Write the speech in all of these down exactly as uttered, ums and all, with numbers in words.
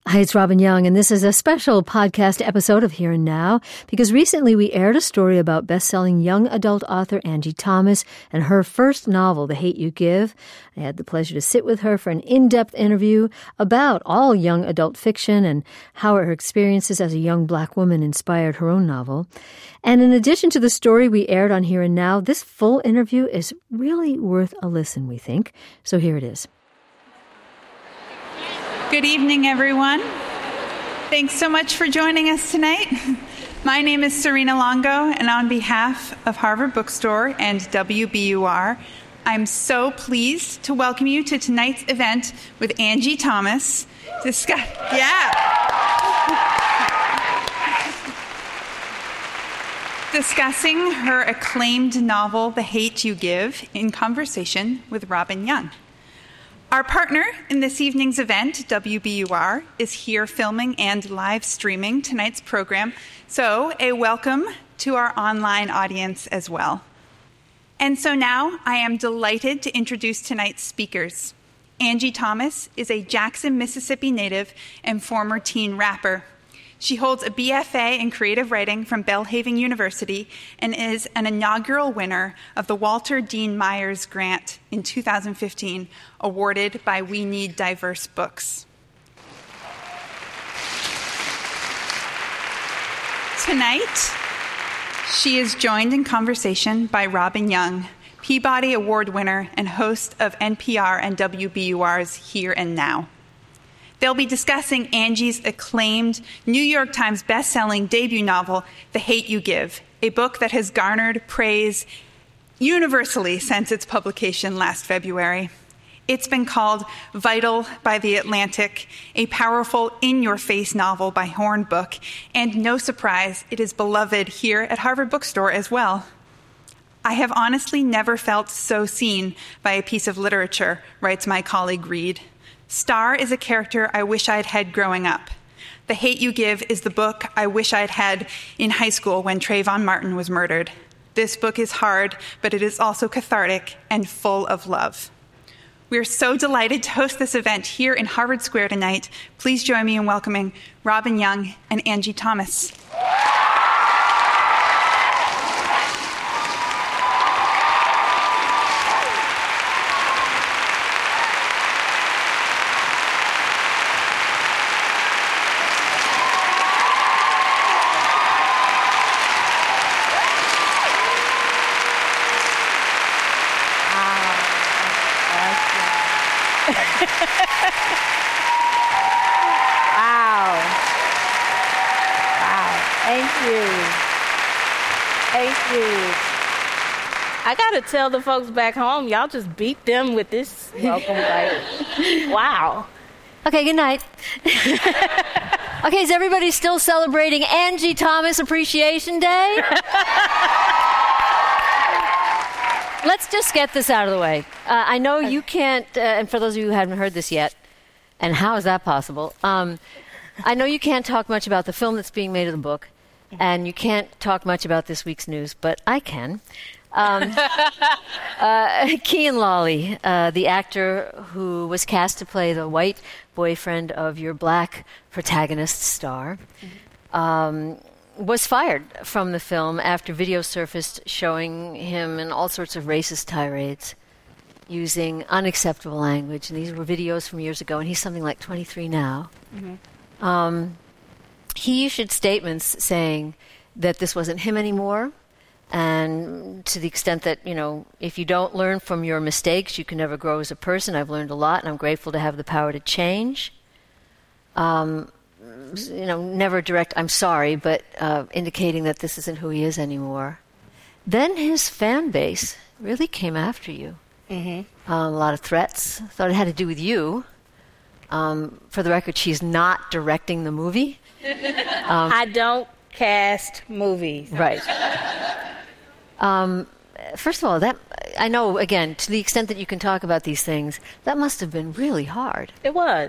Hi, it's Robin Young, and this is a special podcast episode of Here and Now because recently we aired a story about best-selling young adult author Angie Thomas and her first novel, The Hate U Give. I had the pleasure to sit with her for an in-depth interview about all young adult fiction and how her experiences as a young black woman inspired her own novel. And in addition to the story we aired on Here and Now, this full interview is really worth a listen, we think. So here it is. Good evening, everyone. Thanks so much for joining us tonight. My name is Serena Longo, and on behalf of Harvard Bookstore and W B U R, I'm so pleased to welcome you to tonight's event with Angie Thomas. Discuss, yeah. Discussing her acclaimed novel, The Hate U Give, in conversation with Robin Young. Our partner in this evening's event, W B U R, is here filming and live streaming tonight's program, so a welcome to our online audience as well. And so now I am delighted to introduce tonight's speakers. Angie Thomas is a Jackson, Mississippi native and former teen rapper. She holds a B F A in creative writing from Belhaven University and is an inaugural winner of the Walter Dean Myers Grant in two thousand fifteen, awarded by We Need Diverse Books. Tonight, she is joined in conversation by Robin Young, Peabody Award winner and host of N P R and W B U R's Here and Now. They'll be discussing Angie's acclaimed New York Times bestselling debut novel, The Hate U Give, a book that has garnered praise universally since its publication last February. It's been called vital by The Atlantic, a powerful, in-your-face novel by Hornbook, and no surprise, it is beloved here at Harvard Bookstore as well. I have honestly never felt so seen by a piece of literature, writes my colleague Reed. Star is a character I wish I'd had growing up. The Hate U Give is the book I wish I'd had in high school when Trayvon Martin was murdered. This book is hard, but it is also cathartic and full of love. We are so delighted to host this event here in Harvard Square tonight. Please join me in welcoming Robin Young and Angie Thomas. I gotta tell the folks back home, y'all just beat them with this welcome. Like, wow. Okay, good night. Okay, is everybody still celebrating Angie Thomas Appreciation Day? Let's just get this out of the way. Uh, I know you can't, uh, and for those of you who haven't heard this yet, and how is that possible? Um, I know you can't talk much about the film that's being made of the book, and you can't talk much about this week's news, but I can. Um, uh, Kian Lawley, uh, the actor who was cast to play the white boyfriend of your black protagonist Star, um, was fired from the film after video surfaced showing him in all sorts of racist tirades using unacceptable language. And these were videos from years ago, and he's something like twenty-three now. Mm-hmm. Um, he issued statements saying that this wasn't him anymore, and to the extent that, you know, if you don't learn from your mistakes, you can never grow as a person. I've learned a lot, and I'm grateful to have the power to change. Um, you know, never direct, I'm sorry, but uh, indicating that this isn't who he is anymore. Then his fan base really came after you. Mm-hmm. Um, a lot of threats. Thought it had to do with you. Um, for the record, she's not directing the movie. Um, I don't cast movies. Right. Um, first of all, that I know, again, to the extent that you can talk about these things, that must have been really hard. It was.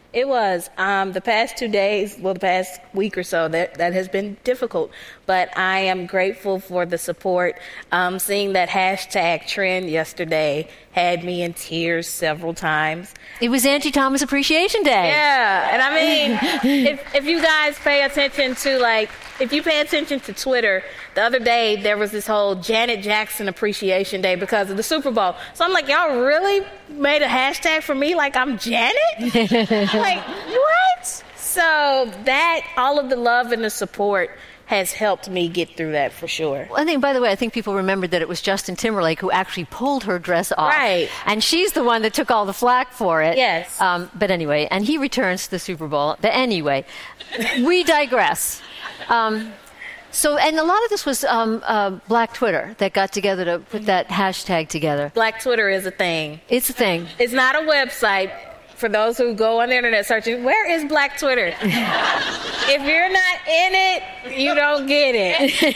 It was. Um, the past two days, well, the past week or so, that, that has been difficult. But I am grateful for the support. Um, seeing that hashtag trend yesterday had me in tears several times. It was Angie Thomas Appreciation Day. Yeah, and I mean, if, if you guys pay attention to, like, if you pay attention to Twitter, the other day there was this whole Janet Jackson Appreciation Day because of the Super Bowl. So I'm like, y'all really made a hashtag for me like I'm Janet? Like, what? So that, all of the love and the support has helped me get through that for sure. Well, I think, by the way, I think people remembered that it was Justin Timberlake who actually pulled her dress off. Right. And she's the one that took all the flack for it. Yes. Um, but anyway, and he returns to the Super Bowl. But anyway, we digress. Um, so, and a lot of this was um, uh, Black Twitter that got together to put that hashtag together. Black Twitter is a thing. It's a thing. It's not a website. For those who go on the internet searching, where is Black Twitter? If you're not in it, you don't get it.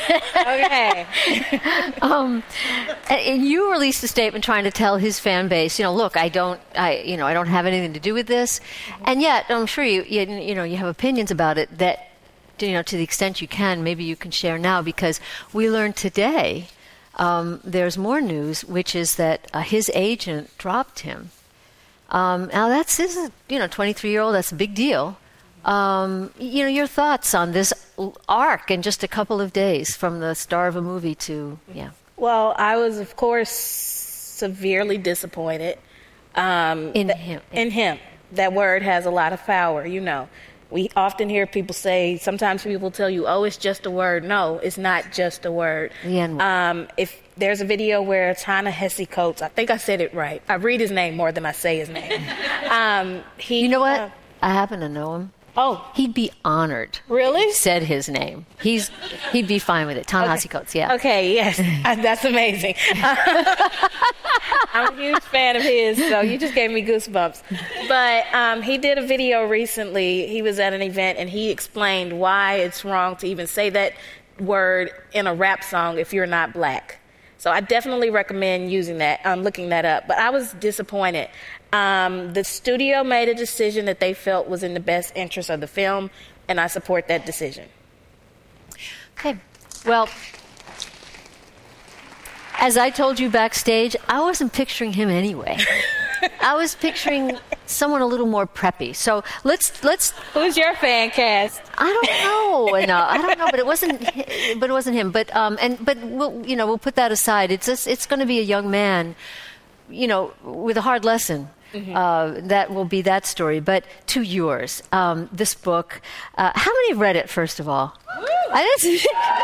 Okay. Um, and you released a statement trying to tell his fan base, you know, look, I don't, I, you know, I don't have anything to do with this, and yet I'm sure you, you, you know, you have opinions about it that, you know, to the extent you can, maybe you can share now, because we learned today um, there's more news, which is that uh, his agent dropped him. Um, now that's his, you know, twenty-three-year-old. That's a big deal. Um, you know, your thoughts on this arc in just a couple of days from the star of a movie to, yeah. Well, I was, of course, severely disappointed. Um, in th- him. In him. That word has a lot of power, you know. We often hear people say, sometimes people tell you, oh, it's just a word. No, it's not just a word. The N-word. Um, if there's a video where Ta-Nehisi Coates, I think I said it right. I read his name more than I say his name. um, he, you know what? Uh, I happen to know him. Oh. He'd be honored. Really? Said his name. He's he'd be fine with it. Ta-Nehisi okay. Coates, yeah. Okay, yes. That's amazing. I'm a huge fan of his, so you just gave me goosebumps. But um, he did a video recently. He was at an event, and he explained why it's wrong to even say that word in a rap song if you're not black. So I definitely recommend using that, um, looking that up. But I was disappointed. Um, the studio made a decision that they felt was in the best interest of the film, and I support that decision. Okay. Well, as I told you backstage, I wasn't picturing him anyway. I was picturing someone a little more preppy. So let's let's. Who's your fan cast? I don't know. No, I don't know. But it wasn't. But it wasn't him. But um, and but we'll, you know, we'll put that aside. It's just, it's going to be a young man, you know, with a hard lesson. Mm-hmm. Uh, that will be that story. But to yours, um, this book. Uh, how many read it? First of all, I didn't.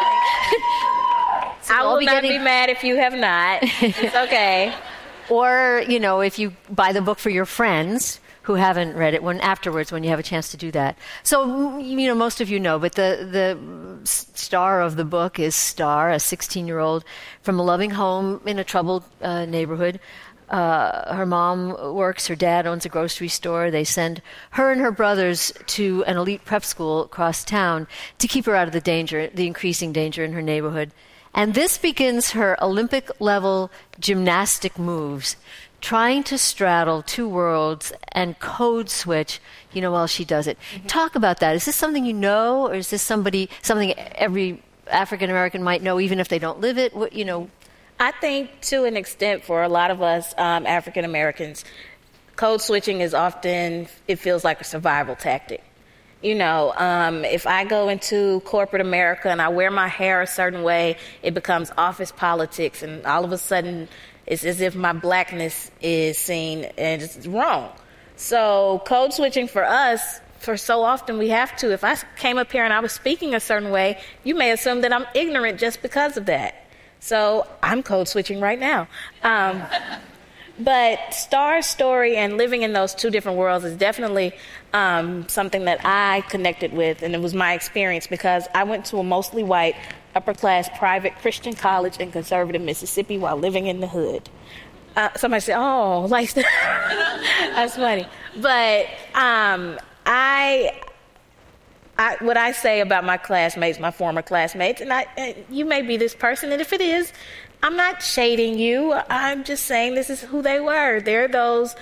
So I will be not getting... be mad if you have not. It's okay. Or, you know, if you buy the book for your friends who haven't read it, when afterwards, when you have a chance to do that. So, you know, most of you know, but the, the star of the book is Star, a sixteen-year-old from a loving home in a troubled uh, neighborhood. Uh, her mom works, her dad owns a grocery store. They send her and her brothers to an elite prep school across town to keep her out of the danger, the increasing danger in her neighborhood. And this begins her Olympic-level gymnastic moves, trying to straddle two worlds and code switch, you know, while she does it. Mm-hmm. Talk about that. Is this something you know, or is this somebody something every African-American might know, even if they don't live it? What, you know? I think to an extent for a lot of us um, African Americans, code switching is often, it feels like a survival tactic. You know, um, if I go into corporate America and I wear my hair a certain way, it becomes office politics, and all of a sudden it's as if my blackness is seen and it's wrong. So code switching for us, for so often we have to. If I came up here and I was speaking a certain way, you may assume that I'm ignorant just because of that. So I'm code switching right now. Um, but Star's story and living in those two different worlds is definitely um, something that I connected with, and it was my experience because I went to a mostly white, upper-class, private Christian college in conservative Mississippi while living in the hood. Uh, somebody said, oh, like, that's funny. But um, I... I, what I say about my classmates, my former classmates, and I, uh, you may be this person, and if it is, I'm not shading you. I'm just saying this is who they were. They're those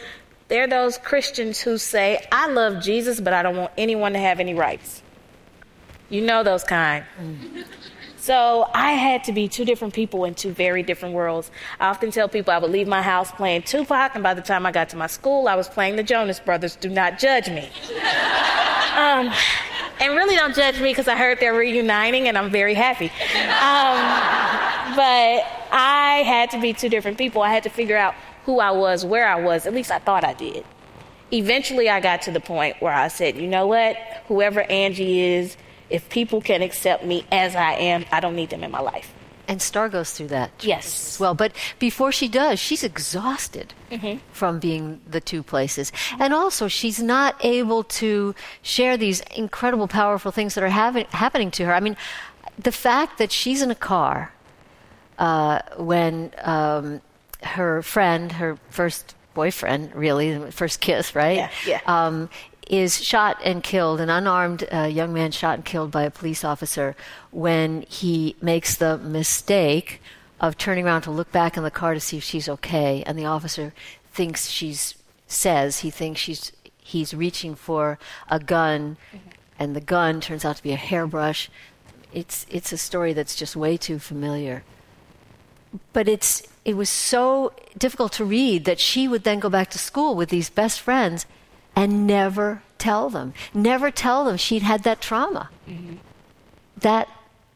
They're those Christians who say, I love Jesus, but I don't want anyone to have any rights. You know those kind. Mm. So I had to be two different people in two very different worlds. I often tell people I would leave my house playing Tupac, and by the time I got to my school, I was playing the Jonas Brothers. Do not judge me. um, and really don't judge me because I heard they're reuniting, and I'm very happy. Um, but I had to be two different people. I had to figure out who I was, where I was. At least I thought I did. Eventually, I got to the point where I said, you know what? Whoever Angie is, if people can accept me as I am, I don't need them in my life. And Star goes through that. Yes. As well, but before she does, she's exhausted mm-hmm. from being the two places. And also, she's not able to share these incredible, powerful things that are having, happening to her. I mean, the fact that she's in a car uh, when um, her friend, her first boyfriend, really, first kiss, right? Yeah, yeah. Um, is shot and killed, an unarmed uh, young man shot and killed by a police officer when he makes the mistake of turning around to look back in the car to see if she's okay, and the officer thinks she's, says he thinks she's, he's reaching for a gun, mm-hmm. and the gun turns out to be a hairbrush. It's, it's a story that's just way too familiar. But it's, it was so difficult to read that she would then go back to school with these best friends and never tell them, never tell them she'd had that trauma. Mm-hmm. That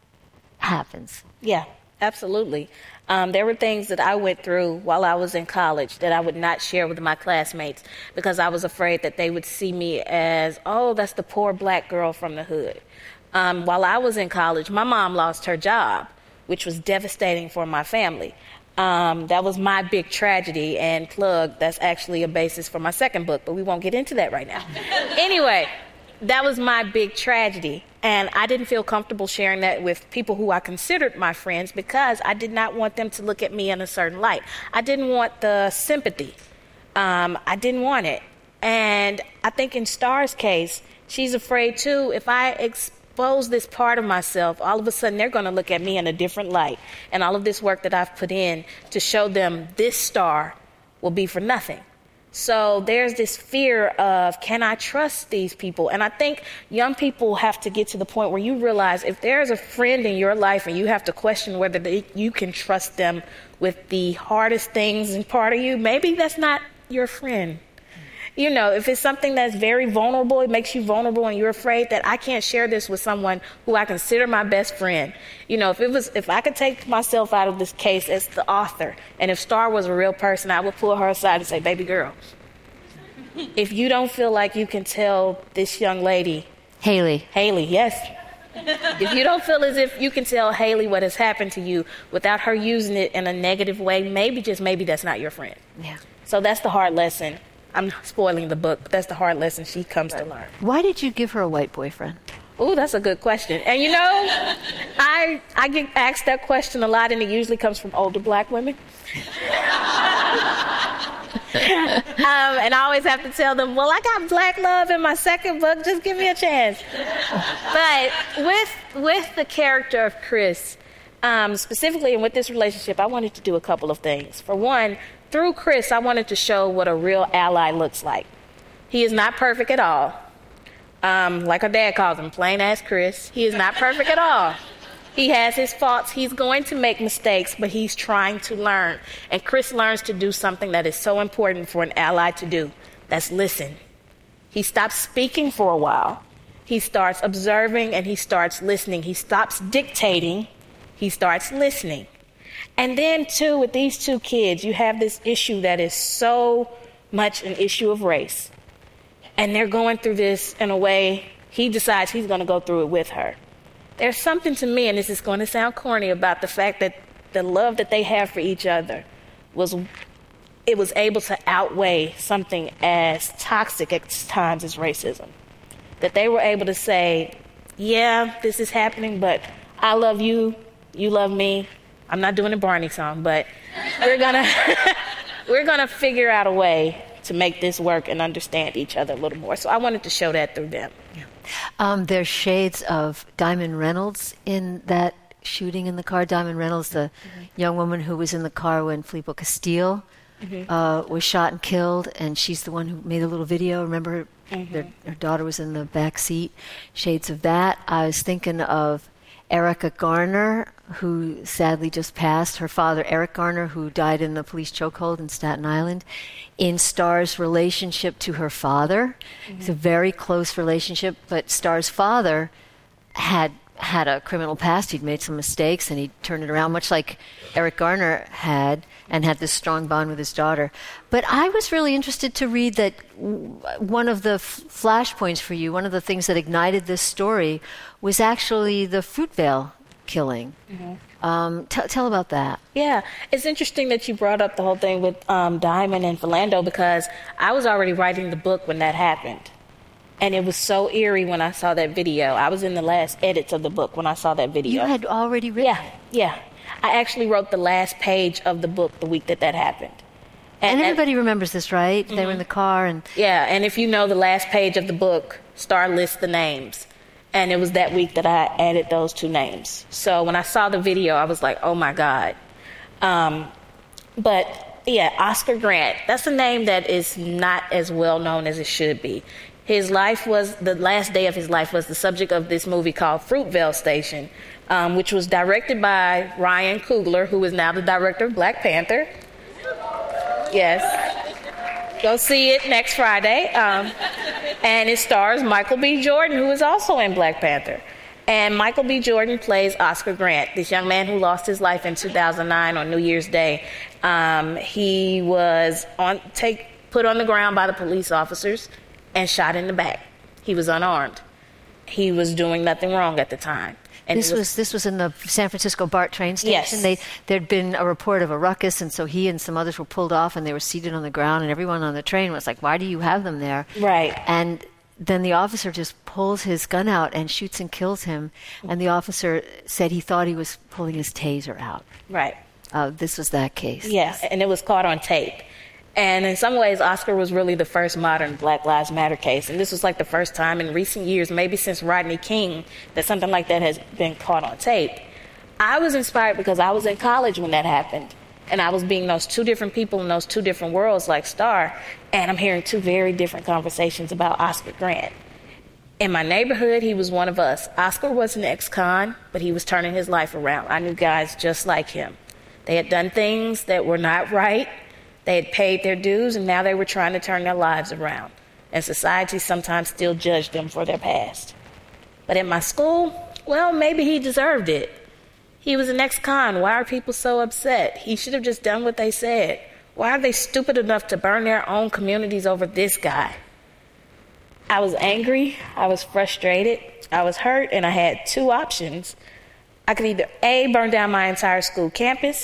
happens. Yeah, absolutely. Um, there were things that I went through while I was in college that I would not share with my classmates because I was afraid that they would see me as, oh, that's the poor black girl from the hood. Um, while I was in college, my mom lost her job, which was devastating for my family. Um, that was my big tragedy, and plug, that's actually a basis for my second book, but we won't get into that right now. Anyway, that was my big tragedy, and I didn't feel comfortable sharing that with people who I considered my friends because I did not want them to look at me in a certain light. I didn't want the sympathy. Um, I didn't want it. And I think in Star's case, she's afraid, too, if I expose this part of myself, all of a sudden they're going to look at me in a different light. And all of this work that I've put in to show them this Star will be for nothing. So there's this fear of, can I trust these people? And I think young people have to get to the point where you realize if there's a friend in your life and you have to question whether they, you can trust them with the hardest things in part of you, maybe that's not your friend. You know, if it's something that's very vulnerable, it makes you vulnerable and you're afraid that I can't share this with someone who I consider my best friend. You know, if it was, if I could take myself out of this case as the author, and if Star was a real person, I would pull her aside and say, baby girl, if you don't feel like you can tell this young lady, Haley, Haley, yes. If you don't feel as if you can tell Haley what has happened to you without her using it in a negative way, maybe, just maybe, that's not your friend. Yeah. So that's the hard lesson. I'm spoiling the book, but that's the hard lesson she comes to learn. Why did you give her a white boyfriend? Oh, that's a good question. And you know, I I get asked that question a lot, and it usually comes from older black women. um, and I always have to tell them, well, I got black love in my second book. Just give me a chance. But with with the character of Chris, um, specifically, and with this relationship, I wanted to do a couple of things. For one, through Chris, I wanted to show what a real ally looks like. He is not perfect at all. Um, like her dad calls him, plain ass Chris. He is not perfect at all. He has his faults. He's going to make mistakes, but he's trying to learn. And Chris learns to do something that is so important for an ally to do. That's listen. He stops speaking for a while. He starts observing and he starts listening. He stops dictating. He starts listening. And then, too, with these two kids, you have this issue that is so much an issue of race. And they're going through this in a way he decides he's going to go through it with her. There's something to me, and this is going to sound corny, about the fact that the love that they have for each other was, it was able to outweigh something as toxic at times as racism. That they were able to say, yeah, this is happening, but I love you, you love me. I'm not doing a Barney song, but we're gonna we're gonna figure out a way to make this work and understand each other a little more. So I wanted to show that through them. Yeah. Um, there's shades of Diamond Reynolds in that shooting in the car. Diamond Reynolds, the mm-hmm. young woman who was in the car when Filippo Castile mm-hmm. uh, was shot and killed, and she's the one who made a little video. Remember, mm-hmm. their, her daughter was in the back seat. Shades of that. I was thinking of Erica Garner, who sadly just passed. Her father, Eric Garner, who died in the police chokehold in Staten Island. In Star's relationship to her father, mm-hmm. it's a very close relationship, but Star's father had had a criminal past. He'd made some mistakes, and he turned it around, much like Eric Garner had, and had this strong bond with his daughter. But I was really interested to read that w- one of the f- flashpoints for you, one of the things that ignited this story, was actually the Fruitvale killing. Mm-hmm. Um, t- tell about that. Yeah, it's interesting that you brought up the whole thing with um, Diamond and Philando, because I was already writing the book when that happened. And it was so eerie when I saw that video. I was in the last edits of the book when I saw that video. You had already written Yeah, yeah. I actually wrote the last page of the book the week that that happened. And, and everybody and, remembers this, right? Mm-hmm. They were in the car. and Yeah, and if you know the last page of the book, Star lists the names. And it was that week that I added those two names. So when I saw the video, I was like, oh, my God. Um, but, yeah, Oscar Grant, that's a name that is not as well known as it should be. His life was, the last day of his life was the subject of this movie called Fruitvale Station, um, which was directed by Ryan Coogler, who is now the director of Black Panther. Yes. Go see it next Friday. Um, and it stars Michael B. Jordan, who is also in Black Panther. And Michael B. Jordan plays Oscar Grant, this young man who lost his life in two thousand nine on New Year's Day. Um, he was on take put on the ground by the police officers and shot in the back. He was unarmed. He was doing nothing wrong at the time. And this was, was this was in the San Francisco BART train station. Yes. They, there'd been a report of a ruckus, and so he and some others were pulled off, and they were seated on the ground, and everyone on the train was like, "Why do you have them there?" Right. And then the officer just pulls his gun out and shoots and kills him. And the officer said he thought he was pulling his taser out. Right. Uh, this was that case. Yeah, and it was caught on tape. And in some ways, Oscar was really the first modern Black Lives Matter case. And this was like the first time in recent years, maybe since Rodney King, that something like that has been caught on tape. I was inspired because I was in college when that happened. And I was being those two different people in those two different worlds like Star. And I'm hearing two very different conversations about Oscar Grant. In my neighborhood, he was one of us. Oscar was an ex-con, but he was turning his life around. I knew guys just like him. They had done things that were not right. They had paid their dues, and now they were trying to turn their lives around. And society sometimes still judged them for their past. But at my school, well, maybe he deserved it. He was an ex-con. Why are people so upset? He should have just done what they said. Why are they stupid enough to burn their own communities over this guy? I was angry. I was frustrated. I was hurt, and I had two options. I could either A, burn down my entire school campus,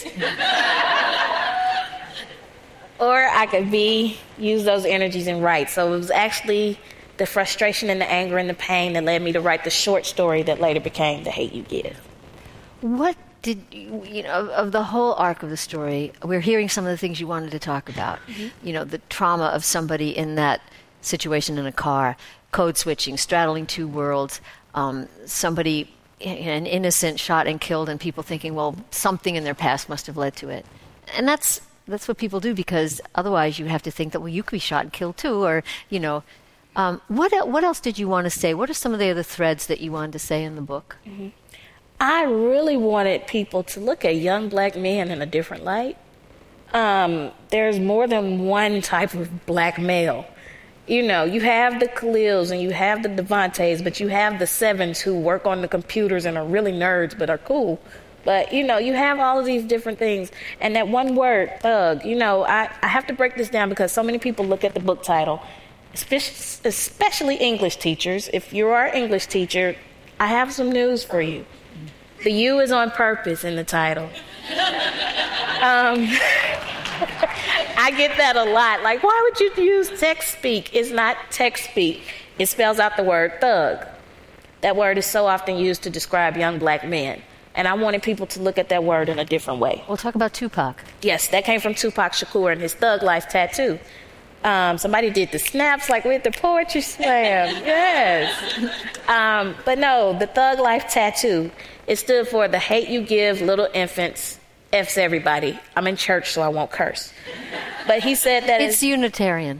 or I could B, use those energies and write. So it was actually the frustration and the anger and the pain that led me to write the short story that later became The Hate U Give. What did you, you know, of, of the whole arc of the story, we're hearing some of the things you wanted to talk about. Mm-hmm. You know, the trauma of somebody in that situation in a car, code switching, straddling two worlds, um, somebody, an innocent, shot and killed, and people thinking, well, something in their past must have led to it. And that's that's what people do, because otherwise you have to think that, well, you could be shot and killed too, or, you know. Um, what what else did you want to say? What are some of the other threads that you wanted to say in the book? Mm-hmm. I really wanted people to look at young black men in a different light. Um, there's more than one type of black male. You know, you have the Khalils and you have the Devontaes, but you have the Sevens who work on the computers and are really nerds but are cool. But, you know, you have all of these different things. And that one word, thug, you know, I, I have to break this down because so many people look at the book title, especially English teachers. If you are an English teacher, I have some news for you. The U is on purpose in the title. Um, I get that a lot. Like, why would you use text speak? It's not text speak. It spells out the word thug. That word is so often used to describe young black men. And I wanted people to look at that word in a different way. We'll talk about Tupac. Yes, that came from Tupac Shakur and his Thug Life tattoo. Um, somebody did the snaps like with the poetry slam. Yes. Um, but no, the Thug Life tattoo, it stood for the hate you give little infants, F's everybody. I'm in church, so I won't curse. but he said that it's Unitarian.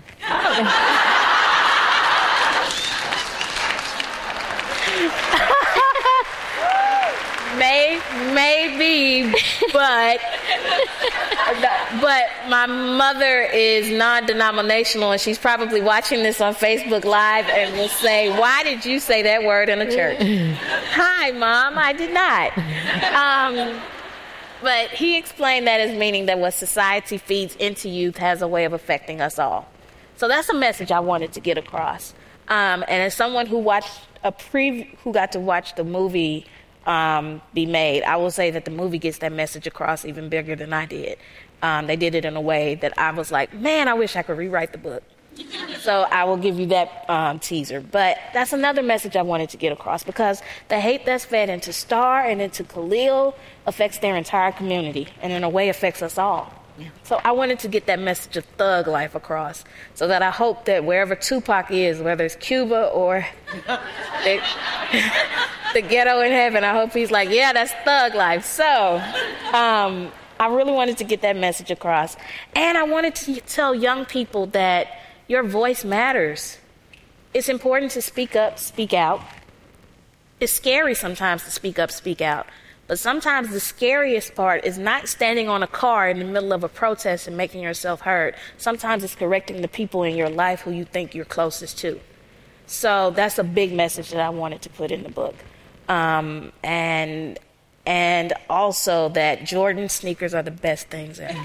May, maybe, but but my mother is non-denominational, and she's probably watching this on Facebook Live and will say, "Why did you say that word in a church?" Hi, Mom, I did not. Um, but he explained that as meaning that what society feeds into youth has a way of affecting us all. So that's a message I wanted to get across. Um, and as someone who watched a pre, who got to watch the movie Um, be made, I will say that the movie gets that message across even bigger than I did. Um, they did it in a way that I was like, man, I wish I could rewrite the book. So I will give you that um, teaser. But that's another message I wanted to get across, because the hate that's fed into Star and into Khalil affects their entire community, and in a way affects us all. Yeah. So I wanted to get that message of thug life across, so that I hope that wherever Tupac is, whether it's Cuba or the, the ghetto in heaven, I hope he's like, yeah, that's thug life. So um, I really wanted to get that message across. And I wanted to tell young people that your voice matters. It's important to speak up, speak out. It's scary sometimes to speak up, speak out. But sometimes the scariest part is not standing on a car in the middle of a protest and making yourself heard. Sometimes it's correcting the people in your life who you think you're closest to. So that's a big message that I wanted to put in the book. Um, and and also that Jordan sneakers are the best things ever.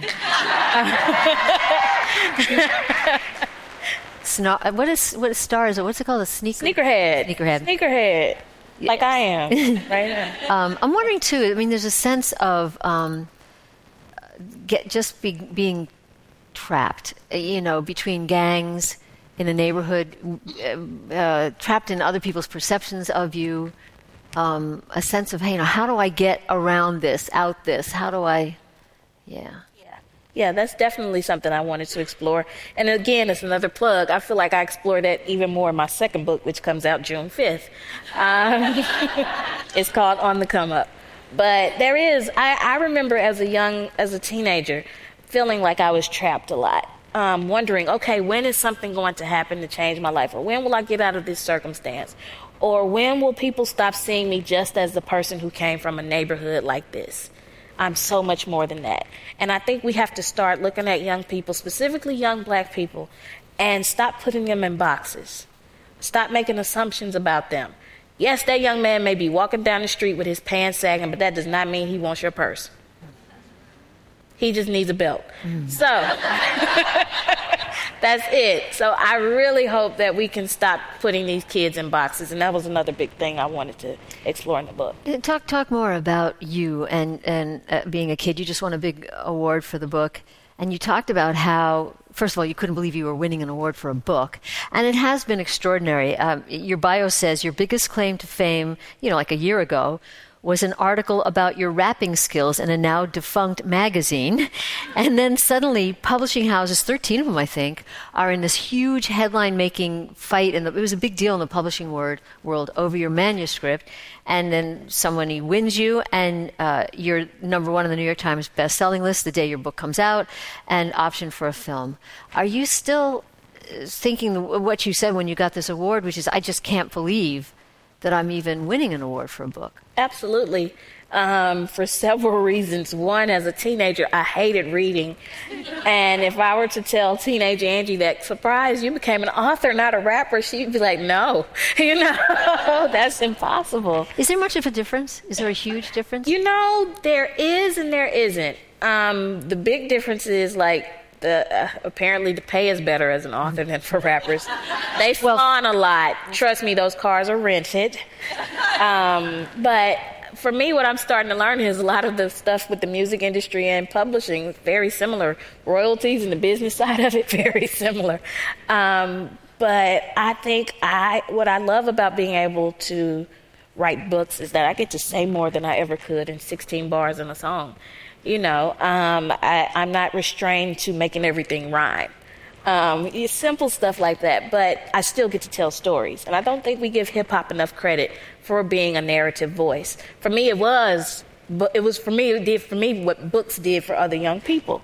Sno- what is what is Star? Is it what's it called? A sneaker? Sneakerhead. Sneakerhead. Sneakerhead. Like I am right now. Um, I'm wondering too. I mean, there's a sense of um, get just be, being trapped, you know, between gangs in a neighborhood, uh, uh, trapped in other people's perceptions of you. Um, a sense of, hey, you know, how do I get around this, out this? How do I? Yeah. Yeah, that's definitely something I wanted to explore. And again, it's another plug. I feel like I explore that even more in my second book, which comes out June fifth. Um, it's called On the Come Up. But there is, I, I remember as a young, as a teenager, feeling like I was trapped a lot. Um, wondering, okay, when is something going to happen to change my life? Or when will I get out of this circumstance? Or when will people stop seeing me just as the person who came from a neighborhood like this? I'm so much more than that. And I think we have to start looking at young people, specifically young black people, and stop putting them in boxes. Stop making assumptions about them. Yes, that young man may be walking down the street with his pants sagging, but that does not mean he wants your purse. He just needs a belt. Mm. So that's it. So I really hope that we can stop putting these kids in boxes. And that was another big thing I wanted to explore in the book. Talk talk more about you and, and uh, being a kid. You just won a big award for the book. And you talked about how, first of all, you couldn't believe you were winning an award for a book. And it has been extraordinary. Um, your bio says your biggest claim to fame, you know, like a year ago, was an article about your rapping skills in a now defunct magazine. And then suddenly publishing houses, thirteen of them, I think, are in this huge headline-making fight. And it was a big deal in the publishing word, world over your manuscript. And then somebody wins you, and uh, you're number one on the New York Times best-selling list the day your book comes out, and option for a film. Are you still thinking what you said when you got this award, which is, I just can't believe that I'm even winning an award for a book? Absolutely. Um, for several reasons. One, as a teenager, I hated reading. And if I were to tell teenage Angie that, surprise, you became an author, not a rapper, she'd be like, no, you know, that's impossible. Is there much of a difference? Is there a huge difference? You know, there is and there isn't. Um, the big difference is, like, The, uh, apparently the pay is better as an author than for rappers. They fawn a lot. Trust me, those cars are rented. Um, but for me, what I'm starting to learn is a lot of the stuff with the music industry and publishing is very similar. Royalties and the business side of it, very similar. Um, but I think I what I love about being able to write books is that I get to say more than I ever could in sixteen bars in a song. You know, um, I, I'm not restrained to making everything rhyme. Um, it's simple stuff like that, but I still get to tell stories. And I don't think we give hip-hop enough credit for being a narrative voice. For me, it was, but it was for me, it did for me what books did for other young people.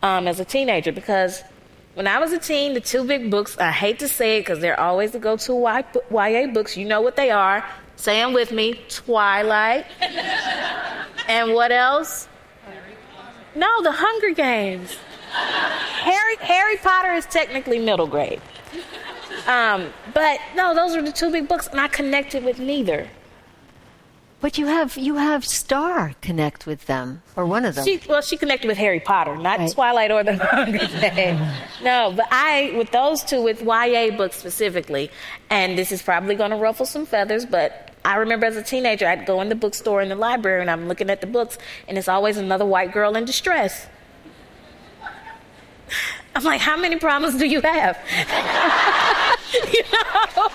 um, as a teenager, because when I was a teen, the two big books, I hate to say it because they're always the go-to Y A books. You know what they are. Say them with me. Twilight. And what else? No, The Hunger Games. Harry, Harry Potter is technically middle grade. Um, but no, those were the two big books, and I connected with neither. But you have you have Star connect with them, or one of them. She, well, she connected with Harry Potter, not right. Twilight or The Hunger Games. No, but I, with those two, with Y A books specifically, and this is probably going to ruffle some feathers, but I remember as a teenager, I'd go in the bookstore in the library, and I'm looking at the books, and it's always another white girl in distress. I'm like, how many problems do you have? You know?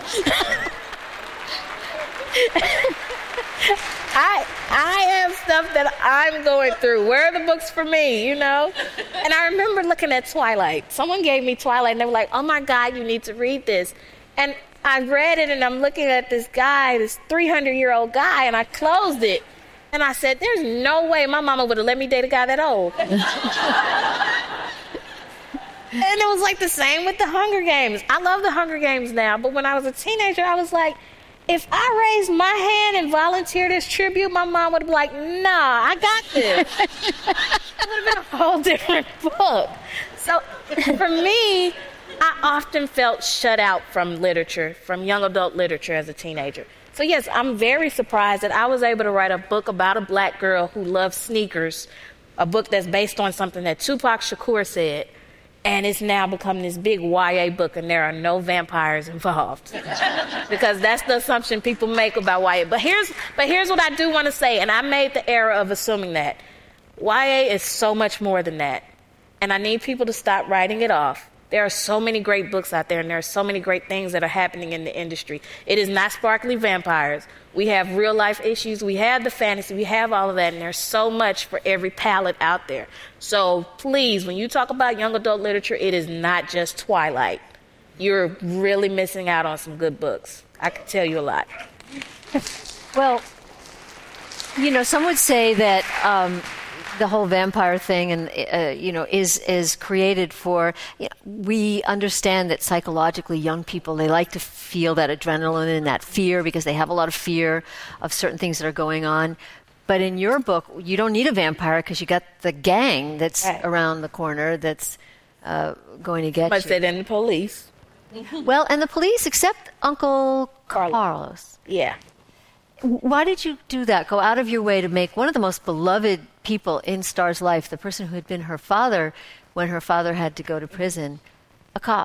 I I have stuff that I'm going through. Where are the books for me, you know? And I remember looking at Twilight. Someone gave me Twilight, and they were like, oh, my God, you need to read this. And I read it, and I'm looking at this guy, this three hundred-year-old guy, and I closed it. And I said, there's no way my mama would have let me date a guy that old. And it was like the same with The Hunger Games. I love The Hunger Games now, but when I was a teenager, I was like, if I raised my hand and volunteered as tribute, my mom would have been like, nah, I got this. It would have been a whole different book. So for me, I often felt shut out from literature, from young adult literature as a teenager. So yes, I'm very surprised that I was able to write a book about a black girl who loves sneakers, a book that's based on something that Tupac Shakur said, and it's now become this big Y A book, and there are no vampires involved. Because that's the assumption people make about Y A. But here's, but here's what I do want to say, and I made the error of assuming that. Y A is so much more than that. And I need people to stop writing it off. There are so many great books out there, and there are so many great things that are happening in the industry. It is not sparkly vampires. We have real-life issues. We have the fantasy. We have all of that, and there's so much for every palette out there. So please, when you talk about young adult literature, it is not just Twilight. You're really missing out on some good books. I can tell you a lot. Well, you know, some would say that um, the whole vampire thing, and uh, you know, is is created for. You know, we understand that psychologically, young people, they like to feel that adrenaline and that fear because they have a lot of fear of certain things that are going on. But in your book, you don't need a vampire because you got the gang that's right around the corner that's uh, going to get Much you. said in the police. Well, and the police, except Uncle Carlos. Carlos. Yeah. Why did you do that? Go out of your way to make one of the most beloved people in Star's life, the person who had been her father when her father had to go to prison, a cop?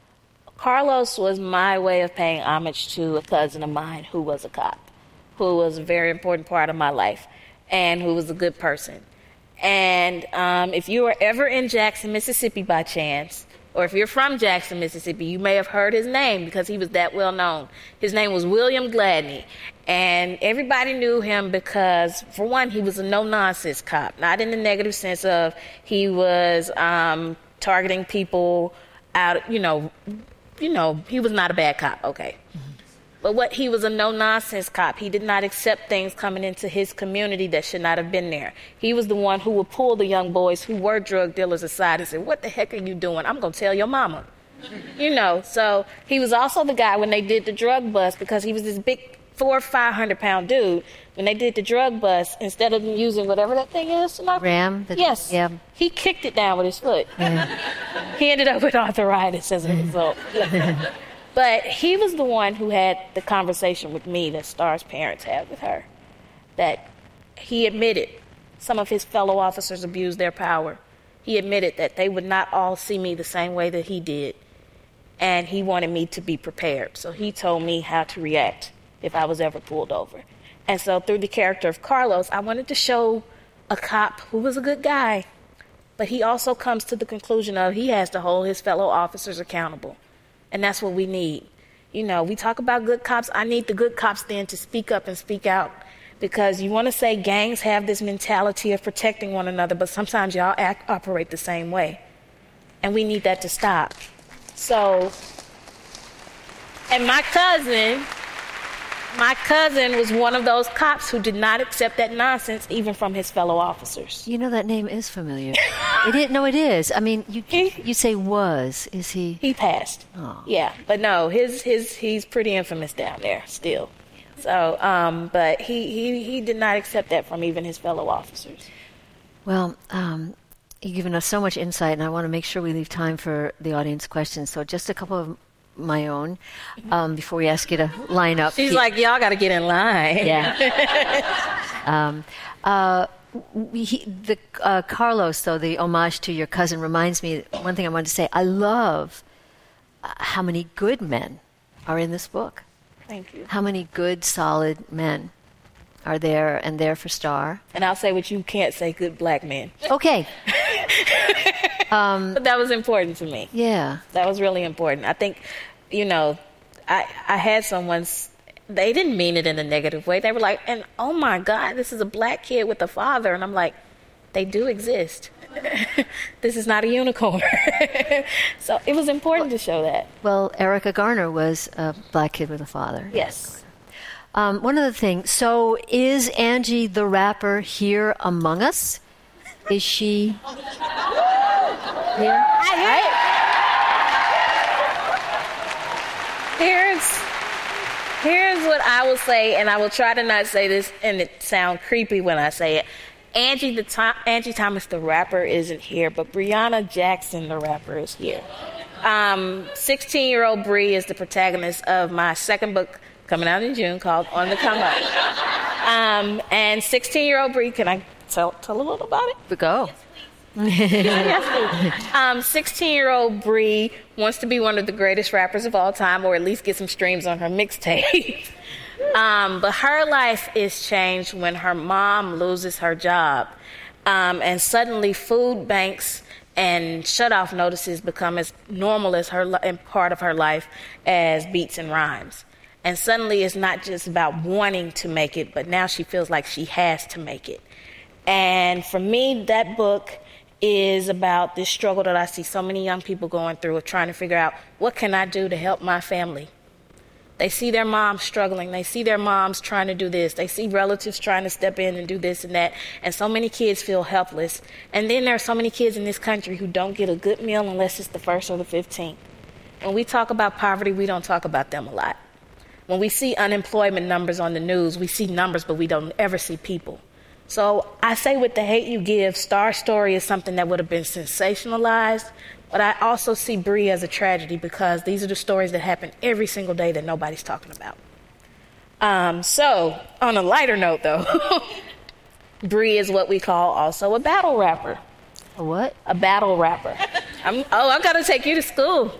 Carlos was my way of paying homage to a cousin of mine who was a cop, who was a very important part of my life, and who was a good person. And um, if you were ever in Jackson, Mississippi by chance, or if you're from Jackson, Mississippi, you may have heard his name because he was that well known. His name was William Gladney. And everybody knew him because, for one, he was a no-nonsense cop. Not in the negative sense of he was um, targeting people out, you know, you know, he was not a bad cop, okay. Mm-hmm. But what he was a no-nonsense cop. He did not accept things coming into his community that should not have been there. He was the one who would pull the young boys who were drug dealers aside and say, what the heck are you doing? I'm going to tell your mama. You know, so he was also the guy when they did the drug bust, because he was this big four or five hundred pound dude. When they did the drug bust, instead of using whatever that thing is, you know, ram. The, yes, yeah. He kicked it down with his foot. Yeah. He ended up with arthritis as a result. But he was the one who had the conversation with me that Star's parents had with her. That he admitted some of his fellow officers abused their power. He admitted that they would not all see me the same way that he did. And he wanted me to be prepared. So he told me how to react if I was ever pulled over. And so through the character of Carlos, I wanted to show a cop who was a good guy. But he also comes to the conclusion of he has to hold his fellow officers accountable. And that's what we need. You know, we talk about good cops. I need the good cops then to speak up and speak out. Because you want to say gangs have this mentality of protecting one another, but sometimes y'all act, operate the same way. And we need that to stop. So, and my cousin, My cousin was one of those cops who did not accept that nonsense even from his fellow officers. You know, that name is familiar. It is, no, it is. I mean, you you say was. Is he? He passed. Oh. Yeah, but no, his his he's pretty infamous down there still. So, um, but he, he, he did not accept that from even his fellow officers. Well, um, you've given us so much insight, and I want to make sure we leave time for the audience questions. So just a couple of my own um, before we ask you to line up. She's like, y'all got to get in line. Yeah. um, uh, we, he, the uh, Carlos, though, the homage to your cousin reminds me, one thing I wanted to say, I love uh, how many good men are in this book. Thank you. How many good, solid men are there and there for Star? And I'll say what you can't say, good black men. Okay. Um, but that was important to me. Yeah. That was really important. I think, you know, I I had someone, they didn't mean it in a negative way. They were like, and oh my God, this is a black kid with a father. And I'm like, they do exist. This is not a unicorn. So it was important well, to show that. Well, Erica Garner was a black kid with a father. Yes. Um, one other thing. So is Angie the rapper here among us? Is she here? Right? Here's, here's what I will say, and I will try to not say this and it sound creepy when I say it. Angie the Tom- Angie Thomas the rapper isn't here, but Breonna Jackson the rapper is here. Um, sixteen-year-old Bree is the protagonist of my second book coming out in June called On the Come Up. Um, and sixteen-year-old Bree, can I tell, tell a little about it? Go. Yes, please. um, sixteen-year-old Bree wants to be one of the greatest rappers of all time, or at least get some streams on her mixtape. Um, but her life is changed when her mom loses her job. Um, and suddenly food banks and shutoff notices become as normal as her li- part of her life as beats and rhymes. And suddenly it's not just about wanting to make it, but now she feels like she has to make it. And for me, that book is about this struggle that I see so many young people going through of trying to figure out, what can I do to help my family? They see their moms struggling. They see their moms trying to do this. They see relatives trying to step in and do this and that. And so many kids feel helpless. And then there are so many kids in this country who don't get a good meal unless it's the first or the fifteenth. When we talk about poverty, we don't talk about them a lot. When we see unemployment numbers on the news, we see numbers, but we don't ever see people. So I say with The Hate U Give, Star's story is something that would have been sensationalized, but I also see Bree as a tragedy because these are the stories that happen every single day that nobody's talking about. Um, so, on a lighter note, though, Bree is what we call also a battle rapper. A what? A battle rapper. I'm, oh, I've got to take you to school.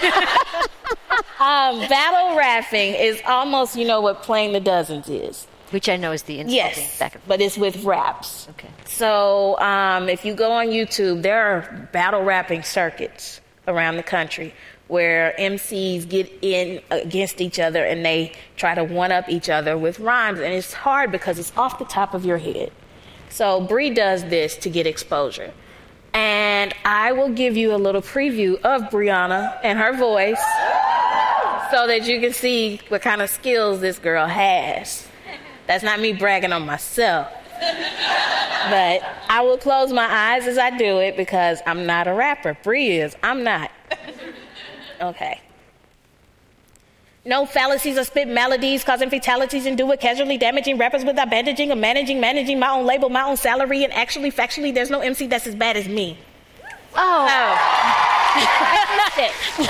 um, battle rapping is almost, you know, what Playing the Dozens is. Which I know is the insulting yes, second. But it's with raps. Okay. So um, if you go on YouTube, there are battle rapping circuits around the country where M Cs get in against each other and they try to one-up each other with rhymes. And it's hard because it's off the top of your head. So Bree does this to get exposure. And I will give you a little preview of Breonna and her voice so that you can see what kind of skills this girl has. That's not me bragging on myself. But I will close my eyes as I do it because I'm not a rapper. Bree is. I'm not. Okay. No fallacies or spit melodies, causing fatalities and do it casually damaging rappers without bandaging or managing, managing my own label, my own salary, and actually, factually, there's no M C that's as bad as me. Oh. oh.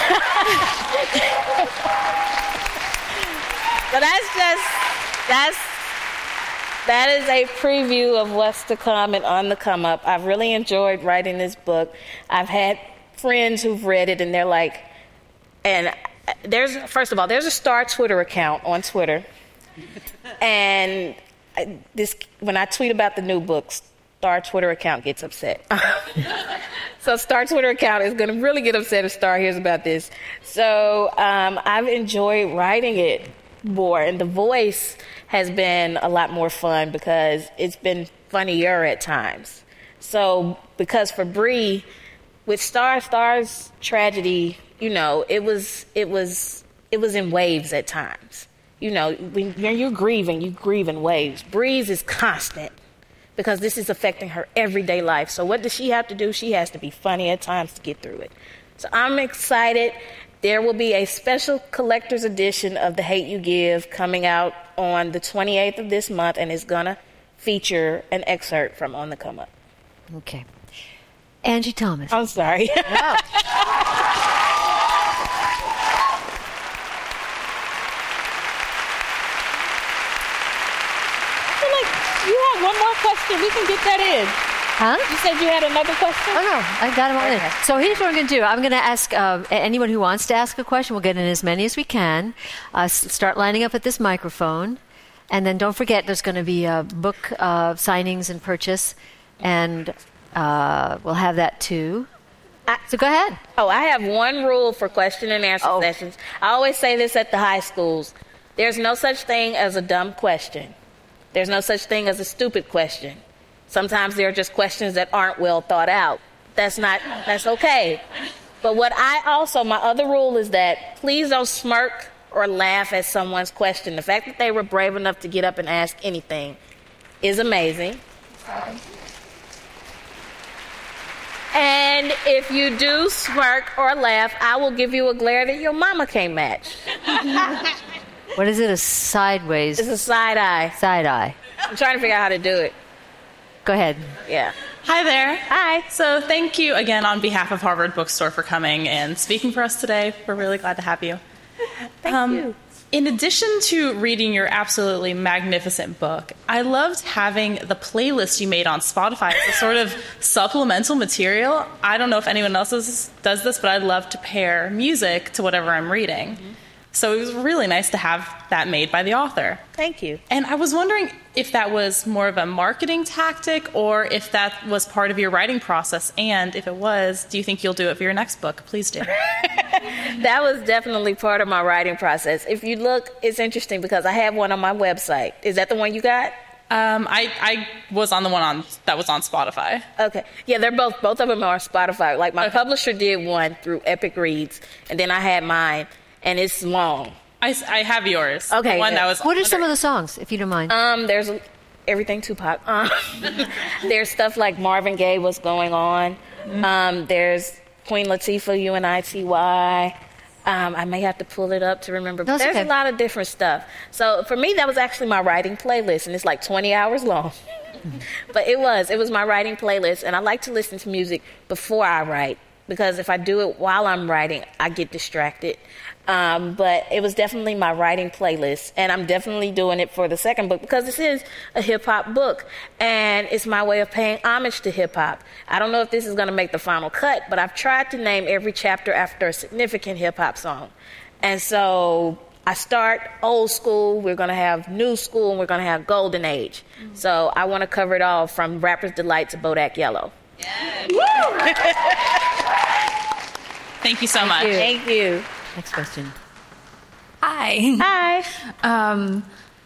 So that's just, that's, that is a preview of what's to come and on the come up. I've really enjoyed writing this book. I've had friends who've read it and they're like, and there's, first of all, there's a Star Twitter account on Twitter. And this, when I tweet about the new books, Star Twitter account gets upset. So Star Twitter account is going to really get upset if Star hears about this. So um, I've enjoyed writing it more, and the voice has been a lot more fun because it's been funnier at times. So because for Bree, with Star, Star's tragedy, you know, it was it was it was in waves at times. You know, when you're grieving, you grieve in waves. Breeze is constant because this is affecting her everyday life. So what does she have to do? She has to be funny at times to get through it. So I'm excited. There will be a special collector's edition of The Hate You Give coming out on the twenty-eighth of this month, and it's going to feature an excerpt from On the Come Up. Okay. Angie Thomas. I'm sorry. No. You have one more question. We can get that in. Huh? You said you had another question? Oh, no. I got them all Okay. in. So here's what I'm going to do. I'm going to ask uh, anyone who wants to ask a question. We'll get in as many as we can. Uh, s- start lining up at this microphone. And then don't forget, there's going to be a book uh, signings and purchase. And uh, we'll have that, too. I, So go ahead. oh, I have one rule for question and answer Oh. sessions. I always say this at the high schools. There's no such thing as a dumb question. There's no such thing as a stupid question. Sometimes there are just questions that aren't well thought out. That's not, that's okay. But what I also, my other rule is that please don't smirk or laugh at someone's question. The fact that they were brave enough to get up and ask anything is amazing. And if you do smirk or laugh, I will give you a glare that your mama can't match. What is it? A sideways It's a side eye. side eye. I'm trying to figure out how to do it. Go ahead. Yeah. Hi there. Hi. So thank you again on behalf of Harvard Bookstore for coming and speaking for us today. We're really glad to have you. Thank you. In addition to reading your absolutely magnificent book, I loved having the playlist you made on Spotify as a sort of supplemental material. I don't know if anyone else is, does this, but I love to pair music to whatever I'm reading. Mm-hmm. So it was really nice to have that made by the author. Thank you. And I was wondering if that was more of a marketing tactic or if that was part of your writing process. And if it was, do you think you'll do it for your next book? Please do. That was definitely part of my writing process. If you look, it's interesting because I have one on my website. Is that the one you got? Um, I, I was on the one on that was on Spotify. Okay. Yeah, they're both, both of them are on Spotify. Like my publisher did one through Epic Reads, and then I had mine, and it's long. I, I have yours. Okay, The one good. that was What are under- some of the songs, if you don't mind? Um, there's everything Tupac. Um, there's stuff like Marvin Gaye, What's Going On. Mm-hmm. Um, there's Queen Latifah, U N I T Y. Um, I may have to pull it up to remember. But That's there's okay. a lot of different stuff. So for me, that was actually my writing playlist, and it's like twenty hours long. But it was. It was my writing playlist, and I like to listen to music before I write because if I do it while I'm writing, I get distracted. Um, but it was definitely my writing playlist, and I'm definitely doing it for the second book because this is a hip-hop book, and it's my way of paying homage to hip-hop. I don't know if this is going to make the final cut, but I've tried to name every chapter after a significant hip-hop song. And so I start old school, we're going to have new school, and we're going to have golden age. Mm-hmm. So I want to cover it all from Rapper's Delight to Bodak Yellow. Thank you so much. you. Thank you. Next question. Hi. Hi. Um,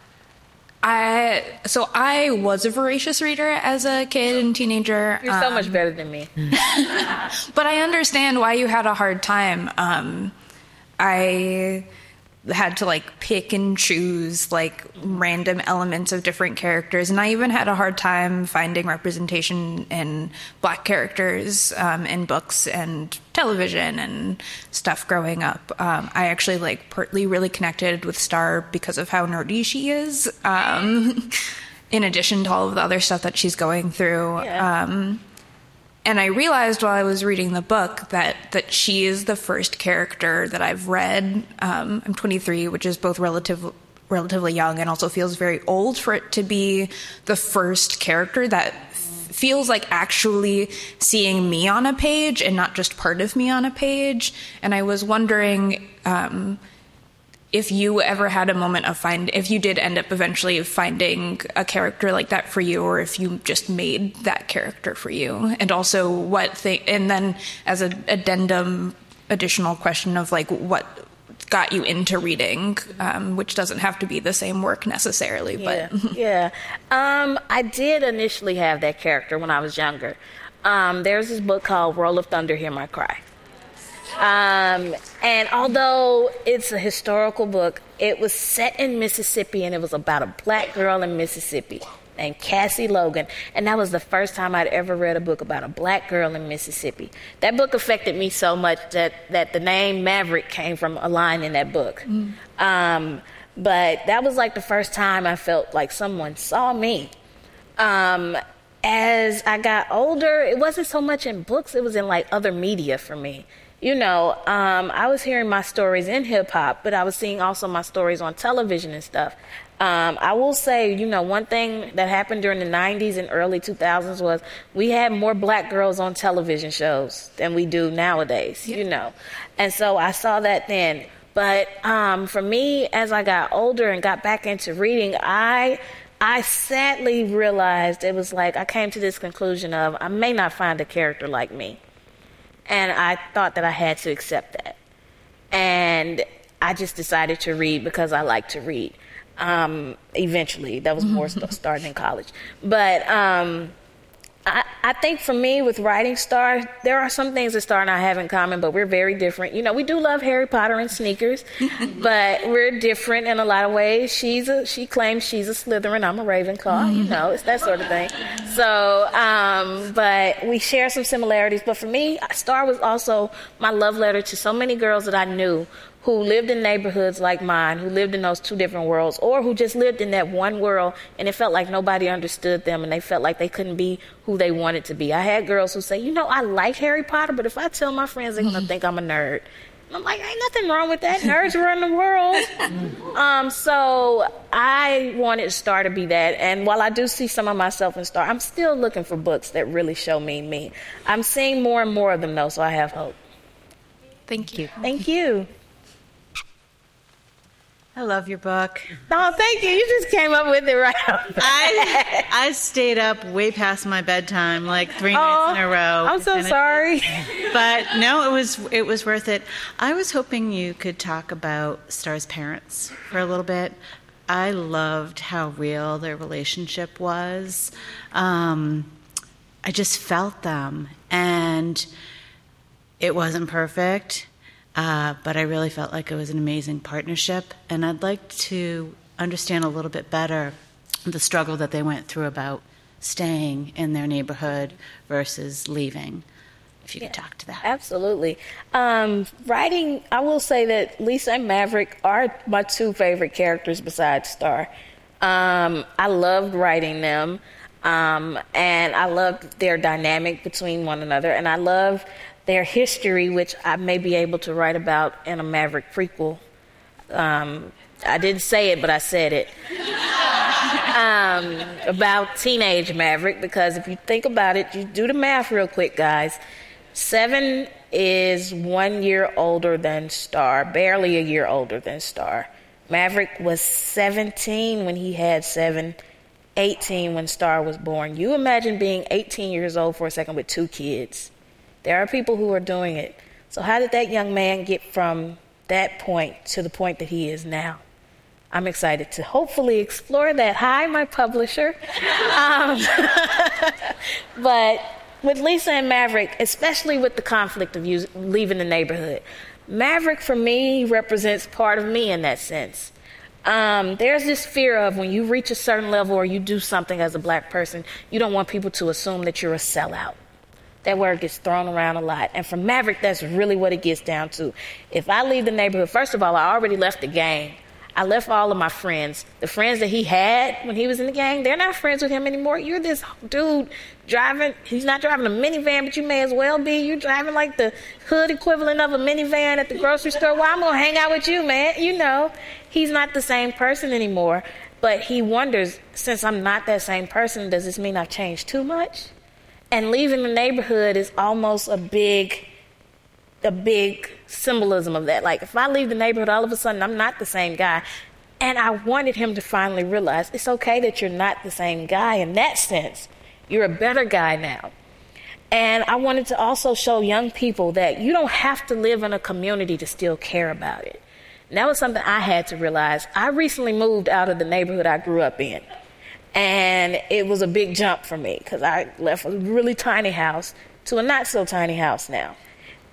I so I was a voracious reader as a kid and teenager. You're so um, much better than me. But I understand why you had a hard time. Um, I had to like pick and choose like random elements of different characters, and I even had a hard time finding representation in black characters um, in books and television and stuff growing up. Um, I actually like partly really connected with Star because of how nerdy she is. Um, in addition to all of the other stuff that she's going through. Yeah. Um, And I realized while I was reading the book that, that she is the first character that I've read. Um, I'm twenty-three, which is both relative, relatively young and also feels very old for it to be the first character that f- feels like actually seeing me on a page and not just part of me on a page. And I was wondering um, if you ever had a moment of find, if you did end up eventually finding a character like that for you, or if you just made that character for you, and also what thing, and then as an addendum, additional question of like what got you into reading, um, which doesn't have to be the same work necessarily, Yeah, but yeah. Um, I did initially have that character when I was younger. Um, there's this book called Roll of Thunder, Hear My Cry. Um, and although it's a historical book, it was set in Mississippi, and it was about a black girl in Mississippi named Cassie Logan. And that was the first time I'd ever read a book about a black girl in Mississippi. That book affected me so much that, that the name Maverick came from a line in that book. Mm. Um, but that was like the first time I felt like someone saw me. Um, as I got older, it wasn't so much in books, it was in like other media for me. You know, um, I was hearing my stories in hip hop, but I was seeing also my stories on television and stuff. Um, I will say, you know, one thing that happened during the nineties and early two thousands was we had more black girls on television shows than we do nowadays, yeah. you know. And so I saw that then. But um, for me, as I got older and got back into reading, I I sadly realized it was like I came to this conclusion of I may not find a character like me. And I thought that I had to accept that. And I just decided to read because I like to read. Um, eventually, that was more st- starting in college. But um, I, I think for me, with writing Star, there are some things that Star and I have in common, but we're very different. You know, we do love Harry Potter and sneakers, but we're different in a lot of ways. She's a, she claims she's a Slytherin, I'm a Ravenclaw. You know, it's that sort of thing. So, um, but we share some similarities. But for me, Star was also my love letter to so many girls that I knew who lived in neighborhoods like mine, who lived in those two different worlds, or who just lived in that one world and it felt like nobody understood them and they felt like they couldn't be who they wanted to be. I had girls who say, you know, I like Harry Potter, but if I tell my friends, they're going to think I'm a nerd. And I'm like, ain't nothing wrong with that. Nerds run the world. um, so I wanted Star to be that. And while I do see some of myself in Star, I'm still looking for books that really show me me. I'm seeing more and more of them, though, so I have hope. Thank you. Thank you. I love your book. Oh, thank you. You just came up with it right off. I I stayed up way past my bedtime, like three oh, nights in a row. I'm so sorry. It, but no, it was it was worth it. I was hoping you could talk about Star's parents for a little bit. I loved how real their relationship was. Um, I just felt them, and it wasn't perfect. Uh, but I really felt like it was an amazing partnership, and I'd like to understand a little bit better the struggle that they went through about staying in their neighborhood versus leaving, if you yeah, could talk to that. Absolutely. Um, writing, I will say that Lisa and Maverick are my two favorite characters besides Star. Um, I loved writing them, um, and I loved their dynamic between one another, and I love their history, which I may be able to write about in a Maverick prequel. Um, I didn't say it, but I said it. um, about teenage Maverick, because if you think about it, you do the math real quick, guys. Seven is one year older than Star, barely a year older than Star. Maverick was seventeen when he had Seven, eighteen when Star was born. You imagine being eighteen years old for a second with two kids. There are people who are doing it. So how did that young man get from that point to the point that he is now? I'm excited to hopefully explore that. Hi, my publisher. Um, but with Lisa and Maverick, especially with the conflict of use, leaving the neighborhood, Maverick for me represents part of me in that sense. Um, there's this fear of when you reach a certain level or you do something as a black person, you don't want people to assume that you're a sellout. That word gets thrown around a lot. And for Maverick, that's really what it gets down to. If I leave the neighborhood, first of all, I already left the gang. I left all of my friends. The friends that he had when he was in the gang, they're not friends with him anymore. You're this dude driving, he's not driving a minivan, but you may as well be. You're driving like the hood equivalent of a minivan at the grocery store. Well, I'm going to hang out with you, man. You know, he's not the same person anymore. But he wonders, since I'm not that same person, does this mean I've changed too much? And leaving the neighborhood is almost a big, a big symbolism of that. Like, if I leave the neighborhood, all of a sudden, I'm not the same guy. And I wanted him to finally realize it's okay that you're not the same guy in that sense. You're a better guy now. And I wanted to also show young people that you don't have to live in a community to still care about it. And that was something I had to realize. I recently moved out of the neighborhood I grew up in. And it was a big jump for me because I left a really tiny house to a not so tiny house now.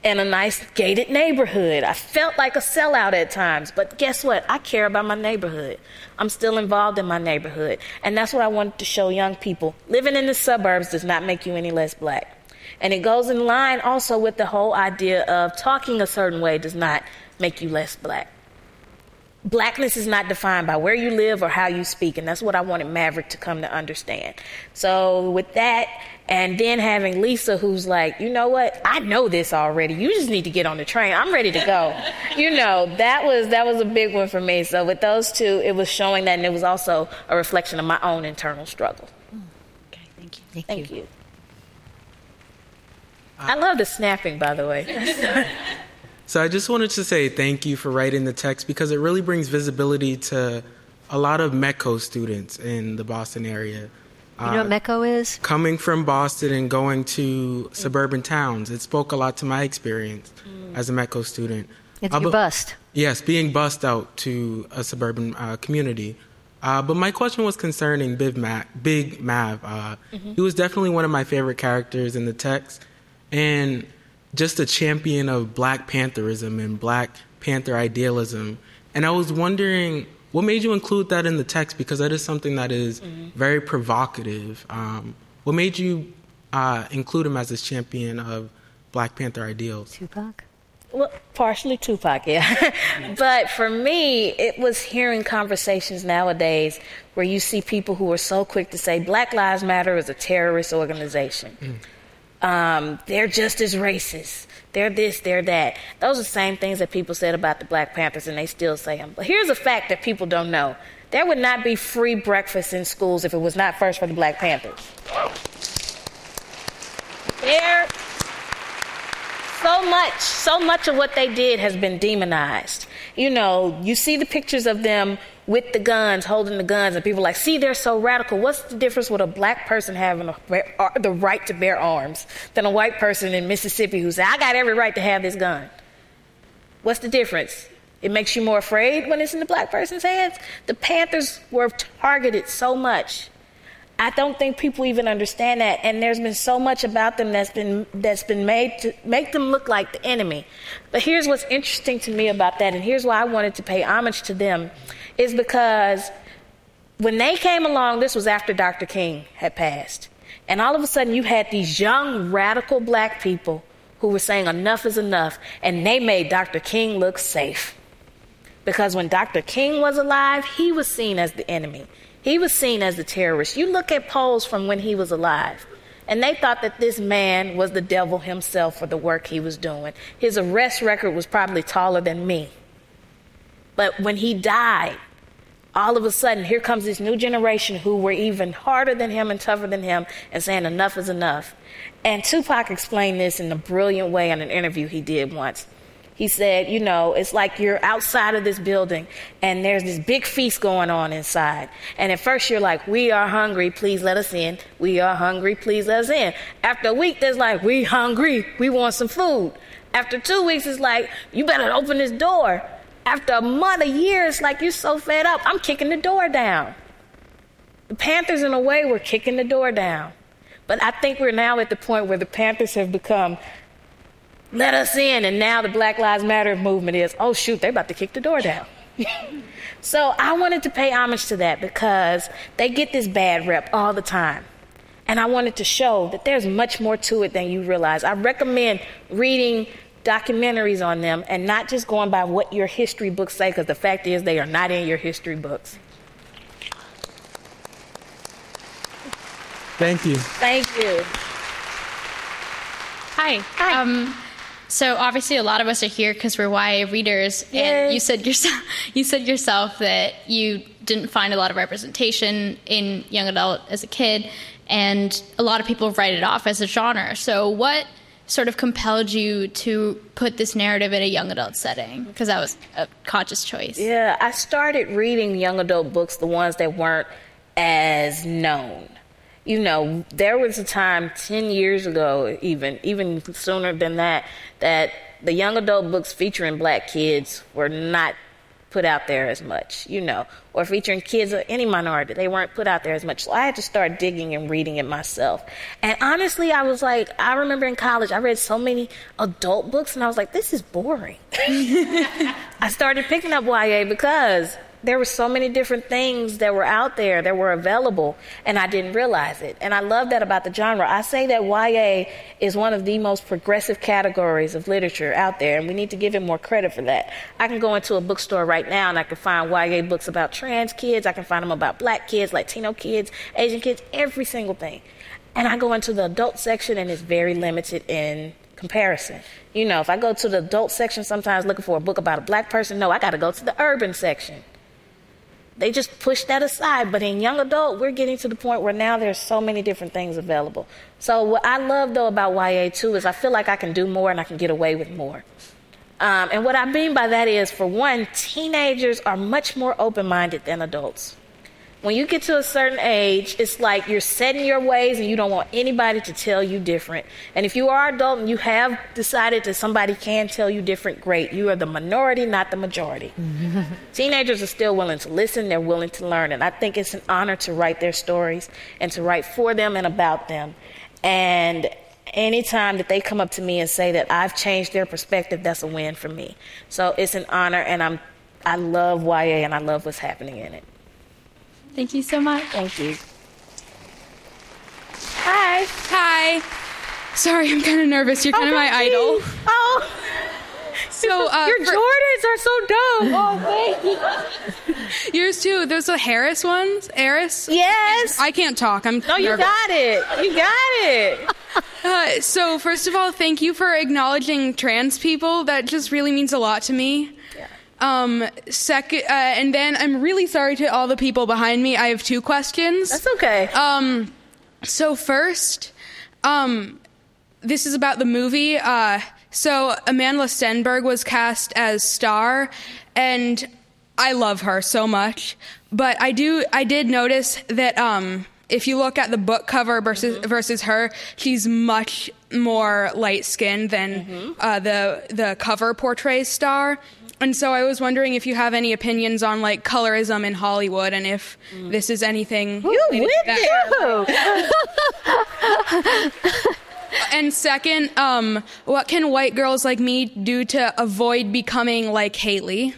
in a nice gated neighborhood. I felt like a sellout at times, but guess what? I care about my neighborhood. I'm still involved in my neighborhood. And that's what I wanted to show young people. Living in the suburbs does not make you any less black. And it goes in line also with the whole idea of talking a certain way does not make you less black. Blackness is not defined by where you live or how you speak, and that's what I wanted Maverick to come to understand. So with that, and then having Lisa, who's like, you know what, I know this already. You just need to get on the train. I'm ready to go. You know, that was that was a big one for me. So with those two, it was showing that, and it was also a reflection of my own internal struggle. Okay, thank you. Thank, Thank you. you. I love the snapping, by the way. So I just wanted to say thank you for writing the text because it really brings visibility to a lot of METCO students in the Boston area. You know what METCO is? Coming from Boston and going to mm. suburban towns, it spoke a lot to my experience mm. as a METCO student. It's uh, your bust. Yes, being bussed out to a suburban uh, community. Uh, but my question was concerning Big Mav. Big Mav. Uh, mm-hmm. He was definitely one of my favorite characters in the text. And just a champion of Black Pantherism and Black Panther idealism. And I was wondering, what made you include that in the text? Because that is something that is mm-hmm. very provocative. Um, what made you uh, include him as this champion of Black Panther ideals? Tupac? Well, partially Tupac, yeah. But for me, it was hearing conversations nowadays where you see people who are so quick to say Black Lives Matter is a terrorist organization. Mm. Um, they're just as racist. They're this, they're that. Those are the same things that people said about the Black Panthers, and they still say them. But here's a fact that people don't know. There would not be free breakfast in schools if it was not first for the Black Panthers. There, so much, so much of what they did has been demonized. You know, you see the pictures of them with the guns, holding the guns, and people are like, see, they're so radical. What's the difference with a black person having a, the right to bear arms than a white person in Mississippi who said, I got every right to have this gun? What's the difference? It makes you more afraid when it's in the black person's hands? The Panthers were targeted so much. I don't think people even understand that, and there's been so much about them that's been that's been made to make them look like the enemy. But here's what's interesting to me about that, and here's why I wanted to pay homage to them, is because when they came along, this was after Doctor King had passed, and all of a sudden you had these young, radical black people who were saying enough is enough, and they made Doctor King look safe. Because when Doctor King was alive, he was seen as the enemy. He was seen as the terrorist. You look at polls from when he was alive, and they thought that this man was the devil himself for the work he was doing. His arrest record was probably taller than me. But when he died, all of a sudden, here comes this new generation who were even harder than him and tougher than him and saying enough is enough. And Tupac explained this in a brilliant way in an interview he did once. He said, you know, it's like you're outside of this building and there's this big feast going on inside. And at first you're like, we are hungry, please let us in. We are hungry, please let us in. After a week, there's like, we hungry, we want some food. After two weeks, it's like, you better open this door. After a month, a year, it's like, you're so fed up, I'm kicking the door down. The Panthers, in a way, were kicking the door down. But I think we're now at the point where the Panthers have become, let us in, and now the Black Lives Matter movement is, oh shoot, they're about to kick the door down. So I wanted to pay homage to that because they get this bad rep all the time. And I wanted to show that there's much more to it than you realize. I recommend reading documentaries on them and not just going by what your history books say, because the fact is they are not in your history books. Thank you. Thank you. Hi. Hi. Um, So obviously, a lot of us are here because we're Y A readers, Yay. and you said yourself, you said yourself that you didn't find a lot of representation in young adult as a kid, and a lot of people write it off as a genre. So, what sort of compelled you to put this narrative in a young adult setting? Because that was a conscious choice. Yeah, I started reading young adult books, the ones that weren't as known. You know, there was a time ten years ago, even even sooner than that, that the young adult books featuring black kids were not put out there as much, you know, or featuring kids or any minority. They weren't put out there as much. So I had to start digging and reading it myself. And honestly, I was like, I remember in college, I read so many adult books, and I was like, this is boring. I started picking up Y A because there were so many different things that were out there that were available, and I didn't realize it. And I love that about the genre. I say that Y A is one of the most progressive categories of literature out there, and we need to give it more credit for that. I can go into a bookstore right now, and I can find Y A books about trans kids. I can find them about black kids, Latino kids, Asian kids, every single thing. And I go into the adult section, and it's very limited in comparison. You know, if I go to the adult section sometimes looking for a book about a black person, no, I got to go to the urban section. They just push that aside. But in young adult, we're getting to the point where now there's so many different things available. So what I love, though, about Y A, too, is I feel like I can do more and I can get away with more. Um, and what I mean by that is, for one, teenagers are much more open-minded than adults. When you get to a certain age, it's like you're set in your ways and you don't want anybody to tell you different. And if you are an adult and you have decided that somebody can tell you different, great. You are the minority, not the majority. Teenagers are still willing to listen. They're willing to learn. And I think it's an honor to write their stories and to write for them and about them. And anytime that they come up to me and say that I've changed their perspective, that's a win for me. So it's an honor, and I'm, I love Y A and I love what's happening in it. Thank you so much. Thank you. Hi. Hi. Sorry, I'm kind of nervous. You're kind of oh, my idol. Oh. So uh, your for, Jordans are so dope. Oh, thank you. Yours too. Those are Harris ones. Harris. Yes. I can't talk. I'm. No, you nervous. got it. You got it. Uh, so first of all, thank you for acknowledging trans people. That just really means a lot to me. Yeah. Um, second, uh, and then I'm really sorry to all the people behind me. I have two questions. That's okay. Um, so first, um, this is about the movie. Uh, so Amandla Stenberg was cast as Star, and I love her so much. But I do, I did notice that, um, if you look at the book cover versus mm-hmm. versus her, she's much more light-skinned than mm-hmm. uh, the the cover portrays Star. And so I was wondering if you have any opinions on, like, colorism in Hollywood, and if mm. this is anything... You with you! And second, um, what can white girls like me do to avoid becoming like Haley?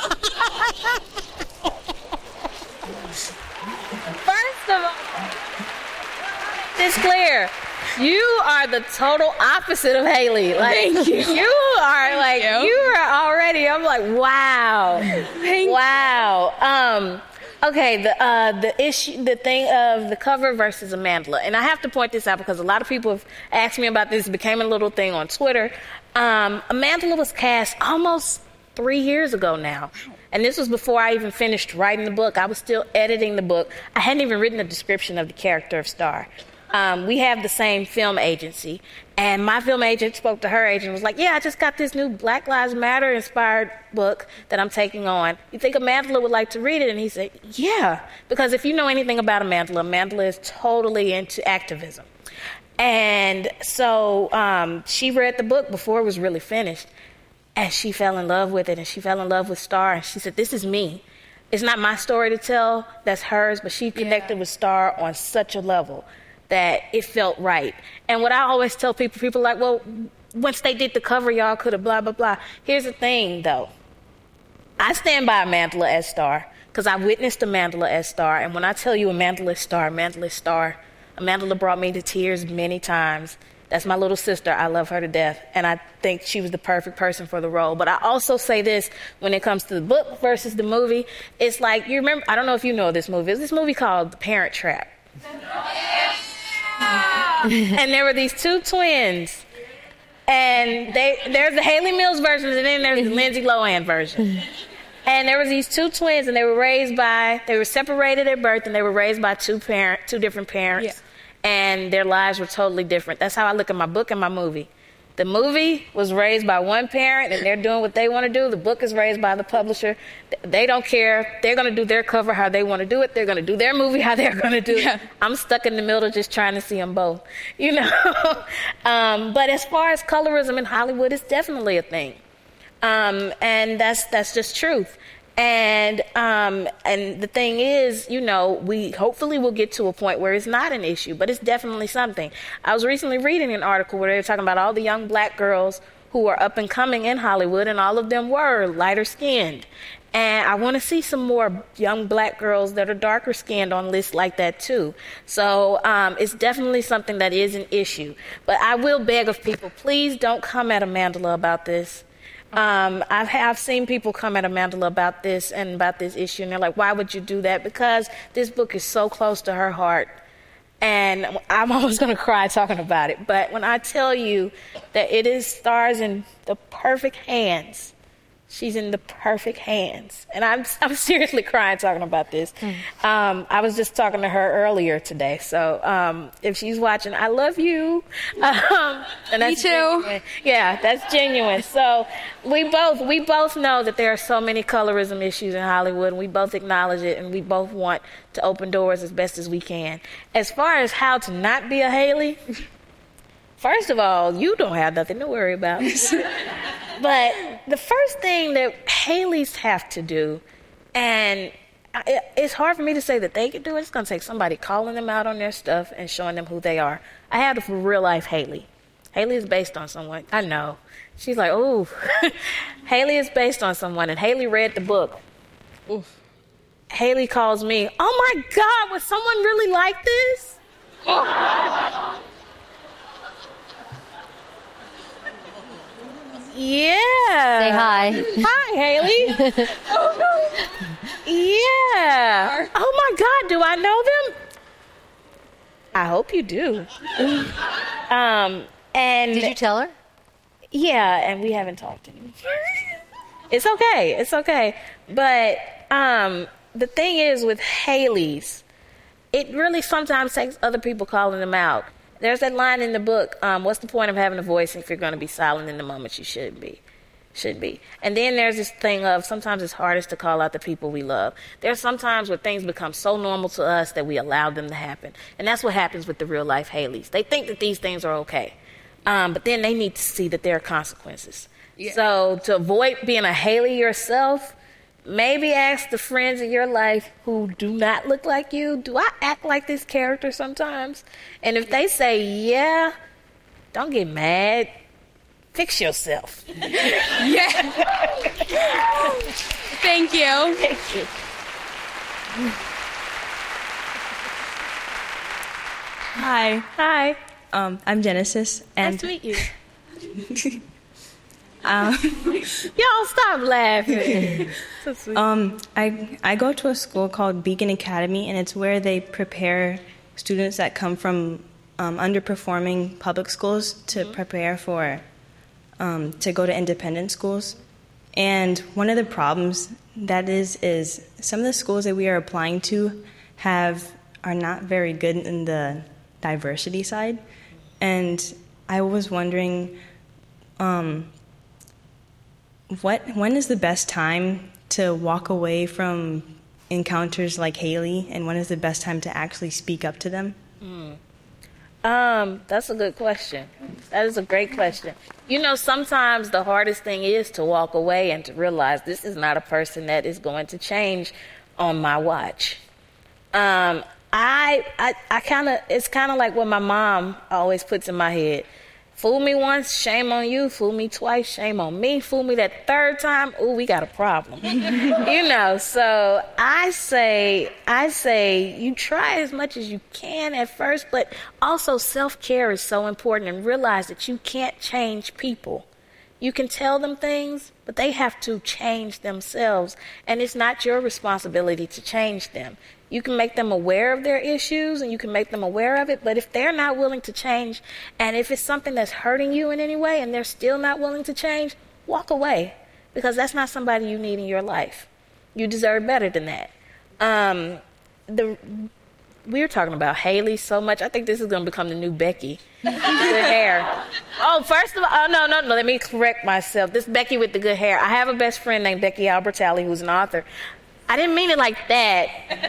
First of all, it's clear. You are the total opposite of Haley. Like, Thank you. You are like, you. you are already, I'm like, wow. Thank wow. Um, okay, the uh, the issue, the thing of the cover versus Amandla. And I have to point this out because a lot of people have asked me about this. It became a little thing on Twitter. Um, Amandla was cast almost three years ago now. And this was before I even finished writing the book. I was still editing the book. I hadn't even written a description of the character of Star. Um, we have the same film agency, and my film agent spoke to her agent and was like, yeah, I just got this new Black Lives Matter inspired book that I'm taking on. You think Amandla would like to read it? And he said, yeah, because if you know anything about Amandla, Amandla is totally into activism. And so um, she read the book before it was really finished, and she fell in love with it, and she fell in love with Star, and she said, this is me. It's not my story to tell, that's hers, but she connected yeah. with Star on such a level that it felt right. And what I always tell people, people are like, well, once they did the cover, y'all could have blah, blah, blah. Here's the thing, though. I stand by Amandla as Star because I witnessed Amandla as Star. And when I tell you Amandla is Star, Amandla is Star. Amandla brought me to tears many times. That's my little sister. I love her to death. And I think she was the perfect person for the role. But I also say this when it comes to the book versus the movie. It's like, you remember, I don't know if you know this movie. There's this movie called The Parent Trap. And there were these two twins, and they there's the Haley Mills version, and then there's the Lindsay Lohan version. And there was these two twins, and they were raised by they were separated at birth, and they were raised by two parent two different parents, yeah. and their lives were totally different. That's how I look at my book and my movie. The movie was raised by one parent, and they're doing what they want to do. The book is raised by the publisher. They don't care. They're going to do their cover how they want to do it. They're going to do their movie how they're going to do yeah. it. I'm stuck in the middle just trying to see them both, you know. um, but as far as colorism in Hollywood, it's definitely a thing. Um, and that's that's just truth. And um, and the thing is, you know, we hopefully will get to a point where it's not an issue, but it's definitely something. I was recently reading an article where they were talking about all the young black girls who are up and coming in Hollywood, and all of them were lighter skinned. And I want to see some more young black girls that are darker skinned on lists like that too. So um, it's definitely something that is an issue. But I will beg of people, please don't come at Amandla about this. Um, I've, I've seen people come at Amandla about this and about this issue, and they're like, why would you do that? Because this book is so close to her heart. And I'm always going to cry talking about it. But when I tell you that it is stars in the perfect hands, she's in the perfect hands. And I'm I'm seriously crying talking about this. Mm. Um, I was just talking to her earlier today. So um, if she's watching, I love you. Um, and that's Me too. Genuine. Yeah, that's genuine. So we both we both know that there are so many colorism issues in Hollywood, and we both acknowledge it, and we both want to open doors as best as we can. As far as how to not be a Haley, first of all, you don't have nothing to worry about. But the first thing that Haleys have to do, and it's hard for me to say that they can do it, it's going to take somebody calling them out on their stuff and showing them who they are. I had a real-life Haley. Haley is based on someone. I know. She's like, ooh. Haley is based on someone, and Haley read the book. Oof. Haley calls me, oh, my God, was someone really like this? Oh. Yeah. Say hi. Hi, Haley. Yeah. Oh, my God, do I know them? I hope you do. Um, and Did you tell her? Yeah, and we haven't talked anymore. It's okay. It's okay. But um, the thing is with Haleys, it really sometimes takes other people calling them out. There's that line in the book, um, what's the point of having a voice if you're going to be silent in the moment you should be? Should be. And then there's this thing of sometimes it's hardest to call out the people we love. There's sometimes where things become so normal to us that we allow them to happen. And that's what happens with the real-life Haleys. They think that these things are okay. Um, but then they need to see that there are consequences. Yeah. So to avoid being a Haley yourself, maybe ask the friends in your life who do not look like you, do I act like this character sometimes? And if they say, yeah, don't get mad. Fix yourself. Yeah. Thank you. Thank you. Hi. Hi. Um, I'm Genesis. And nice to meet you. Um, Y'all stop laughing. So sweet. Um, I I go to a school called Beacon Academy, and it's where they prepare students that come from um, underperforming public schools to mm-hmm. prepare for um, to go to independent schools. And one of the problems that is is some of the schools that we are applying to have are not very good in the diversity side, and I was wondering. Um, What when is the best time to walk away from encounters like Haley, and when is the best time to actually speak up to them? Mm. Um, that's a good question. That is a great question. You know, sometimes the hardest thing is to walk away and to realize this is not a person that is going to change on my watch. Um, I I, I kind of it's kind of like what my mom always puts in my head. Fool me once, shame on you. Fool me twice, shame on me. Fool me that third time, ooh, we got a problem. You know, so I say, I say you try as much as you can at first, but also self-care is so important, and realize that you can't change people. You can tell them things, but they have to change themselves, and it's not your responsibility to change them. You can make them aware of their issues, and you can make them aware of it, but if they're not willing to change, and if it's something that's hurting you in any way and they're still not willing to change, walk away, because that's not somebody you need in your life. You deserve better than that. Um, the we were talking about Haley so much. I think this is going to become the new Becky. Good hair. Oh, first of all, oh, no, no, no, let me correct myself. This Becky with the good hair. I have a best friend named Becky Albertalli, who's an author. I didn't mean it like that.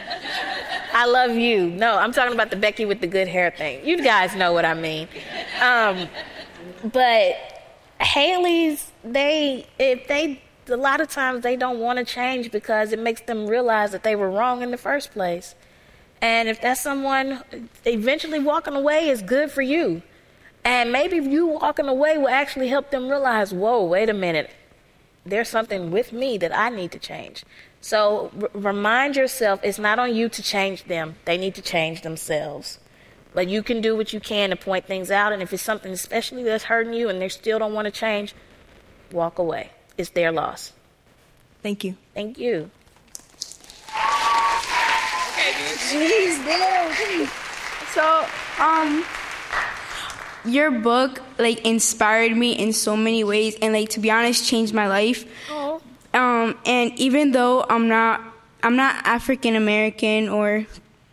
I love you. No, I'm talking about the Becky with the good hair thing. You guys know what I mean. Um, but Haley's, they, if they a lot of times they don't want to change because it makes them realize that they were wrong in the first place. And if that's someone, eventually walking away is good for you. And maybe you walking away will actually help them realize, whoa, wait a minute. There's something with me that I need to change. So r- remind yourself it's not on you to change them. They need to change themselves. But you can do what you can to point things out. And if it's something especially that's hurting you and they still don't want to change, walk away. It's their loss. Thank you. Thank you. Jeez, damn. So, um, your book like inspired me in so many ways, and like to be honest, changed my life. Oh. Um, and even though I'm not, I'm not African American or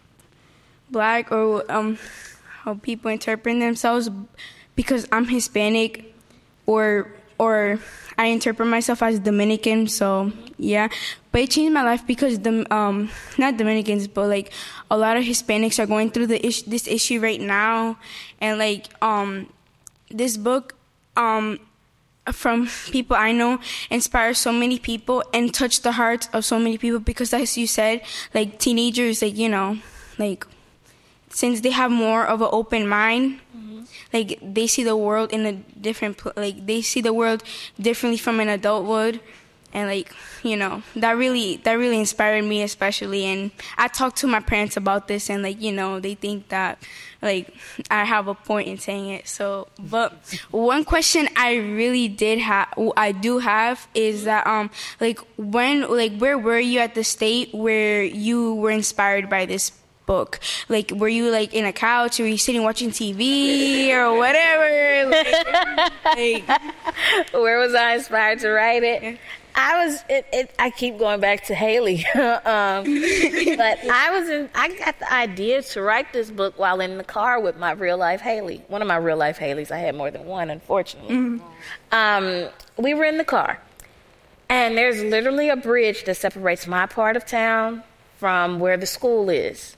black or um, how people interpret themselves, because I'm Hispanic, or or I interpret myself as Dominican. So yeah, but it changed my life because the um, not Dominicans, but like a lot of Hispanics are going through the is- this issue right now, and like um, this book um. from people I know inspire so many people and touch the hearts of so many people, because as you said, like teenagers, like, you know, like since they have more of an open mind, mm-hmm. like they see the world in a different, like they see the world differently from an adult would. And like, you know, that really, that really inspired me especially. And I talked to my parents about this, and like, you know, they think that like I have a point in saying it. So, but one question I really did have, I do have is that, um, like when, like where were you at the state where you were inspired by this book? Like, were you like in a couch, or were you sitting watching T V or whatever? Like, like, where was I inspired to write it? I was. It, it, I keep going back to Haley, um, but I was in. I got the idea to write this book while in the car with my real life Haley. One of my real life Haleys. I had more than one, unfortunately. Mm-hmm. Um, we were in the car, and there's literally a bridge that separates my part of town from where the school is.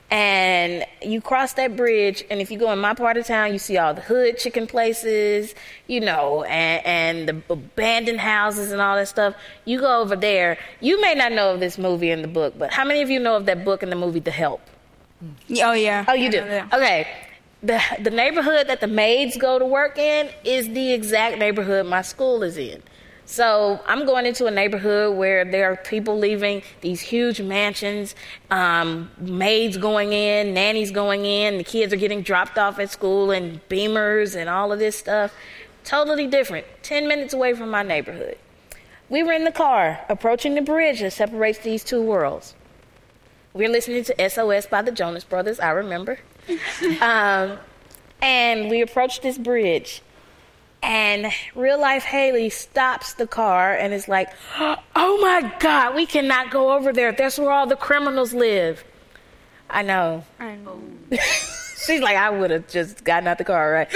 And you cross that bridge, and if you go in my part of town, you see all the hood chicken places, you know, and, and the abandoned houses and all that stuff. You go over there. You may not know of this movie and the book, but how many of you know of that book and the movie The Help? Oh, yeah. Oh, you do? Okay. The, the neighborhood that the maids go to work in is the exact neighborhood my school is in. So I'm going into a neighborhood where there are people leaving these huge mansions, um, maids going in, nannies going in, the kids are getting dropped off at school in Beamers and all of this stuff. Totally different. Ten minutes away from my neighborhood. We were in the car approaching the bridge that separates these two worlds. We were listening to S O S by the Jonas Brothers, I remember. um, and we approached this bridge. And real life Haley stops the car and is like, oh my God, we cannot go over there. That's where all the criminals live. I know. I know. She's like, I would have just gotten out the car, right?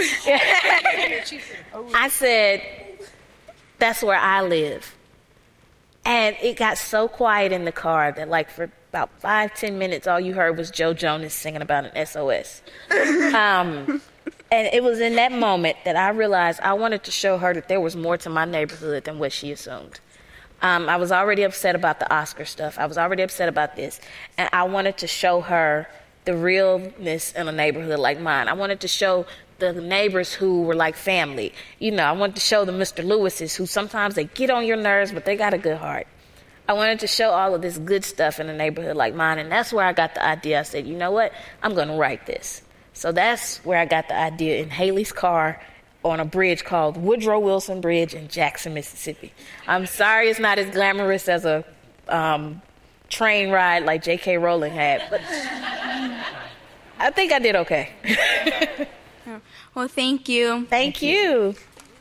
I said, that's where I live. And it got so quiet in the car that like for about five, ten minutes, all you heard was Joe Jonas singing about an S O S. Um... And it was in that moment that I realized I wanted to show her that there was more to my neighborhood than what she assumed. Um, I was already upset about the Oscar stuff. I was already upset about this. And I wanted to show her the realness in a neighborhood like mine. I wanted to show the neighbors who were like family. You know, I wanted to show the Mister Lewises who sometimes they get on your nerves, but they got a good heart. I wanted to show all of this good stuff in a neighborhood like mine. And that's where I got the idea. I said, you know what? I'm going to write this. So that's where I got the idea, in Haley's car on a bridge called Woodrow Wilson Bridge in Jackson, Mississippi. I'm sorry it's not as glamorous as a um, train ride like J K Rowling had, but I think I did okay. Well, thank you. Thank you.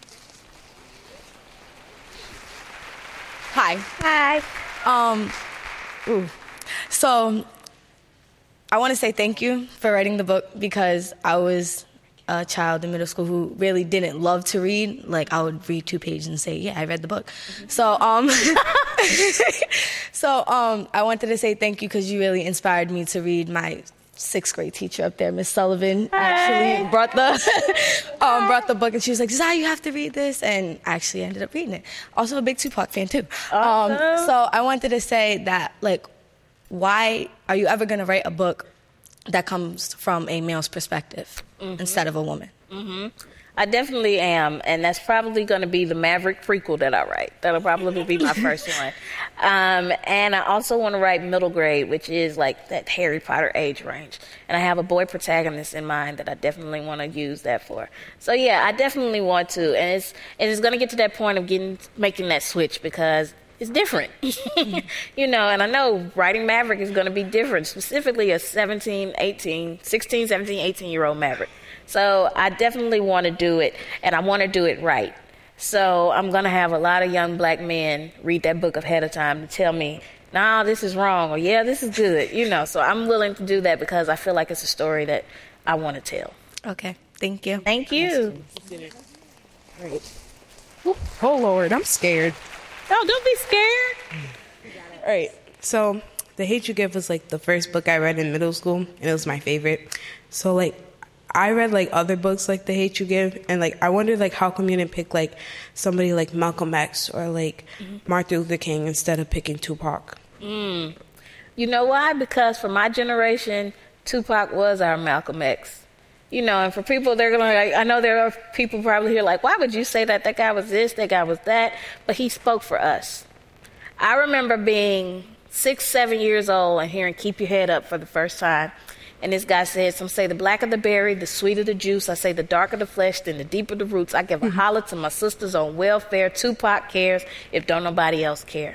Hi. Hi. Um, ooh. So I want to say thank you for writing the book, because I was a child in middle school who really didn't love to read. Like, I would read two pages and say, yeah, I read the book. Mm-hmm. So, um, so um, I wanted to say thank you because you really inspired me to read my sixth grade teacher up there, Miss Sullivan, actually brought the um, brought the book, and she was like, Zai, you have to read this, and I actually ended up reading it. Also a big Tupac fan too. Awesome. Um, so I wanted to say that, like, why are you ever going to write a book that comes from a male's perspective mm-hmm. instead of a woman? Mm-hmm. I definitely am, and that's probably going to be the Maverick prequel that I write. That'll probably be my first one. Um, and I also want to write middle grade, which is like that Harry Potter age range. And I have a boy protagonist in mind that I definitely want to use that for. So yeah, I definitely want to, and it's and it's going to get to that point of getting making that switch because it's different, you know, and I know writing Maverick is going to be different, specifically a seventeen, eighteen, sixteen, seventeen, eighteen-year-old Maverick. So I definitely want to do it, and I want to do it right. So I'm going to have a lot of young black men read that book ahead of time to tell me, nah, this is wrong, or yeah, this is good, you know. So I'm willing to do that because I feel like it's a story that I want to tell. Okay, thank you. Thank you. Great. Oh, Lord, I'm scared. Oh, don't be scared. All right, so The Hate U Give was, like, the first book I read in middle school, and it was my favorite. So, like, I read, like, other books like The Hate U Give, and, like, I wondered, like, how come you didn't pick, like, somebody like Malcolm X or, like, mm-hmm. Martin Luther King instead of picking Tupac? Mm. You know why? Because for my generation, Tupac was our Malcolm X. You know, and for people, they're going to, like, I know there are people probably here like, why would you say that? That guy was this, that guy was that. But he spoke for us. I remember being six, seven years old and hearing Keep Your Head Up for the first time. And this guy said, some say the blacker the berry, the sweeter the juice. I say the darker the flesh, then the deeper the roots. I give a holler to my sisters on welfare. Tupac cares if don't nobody else care.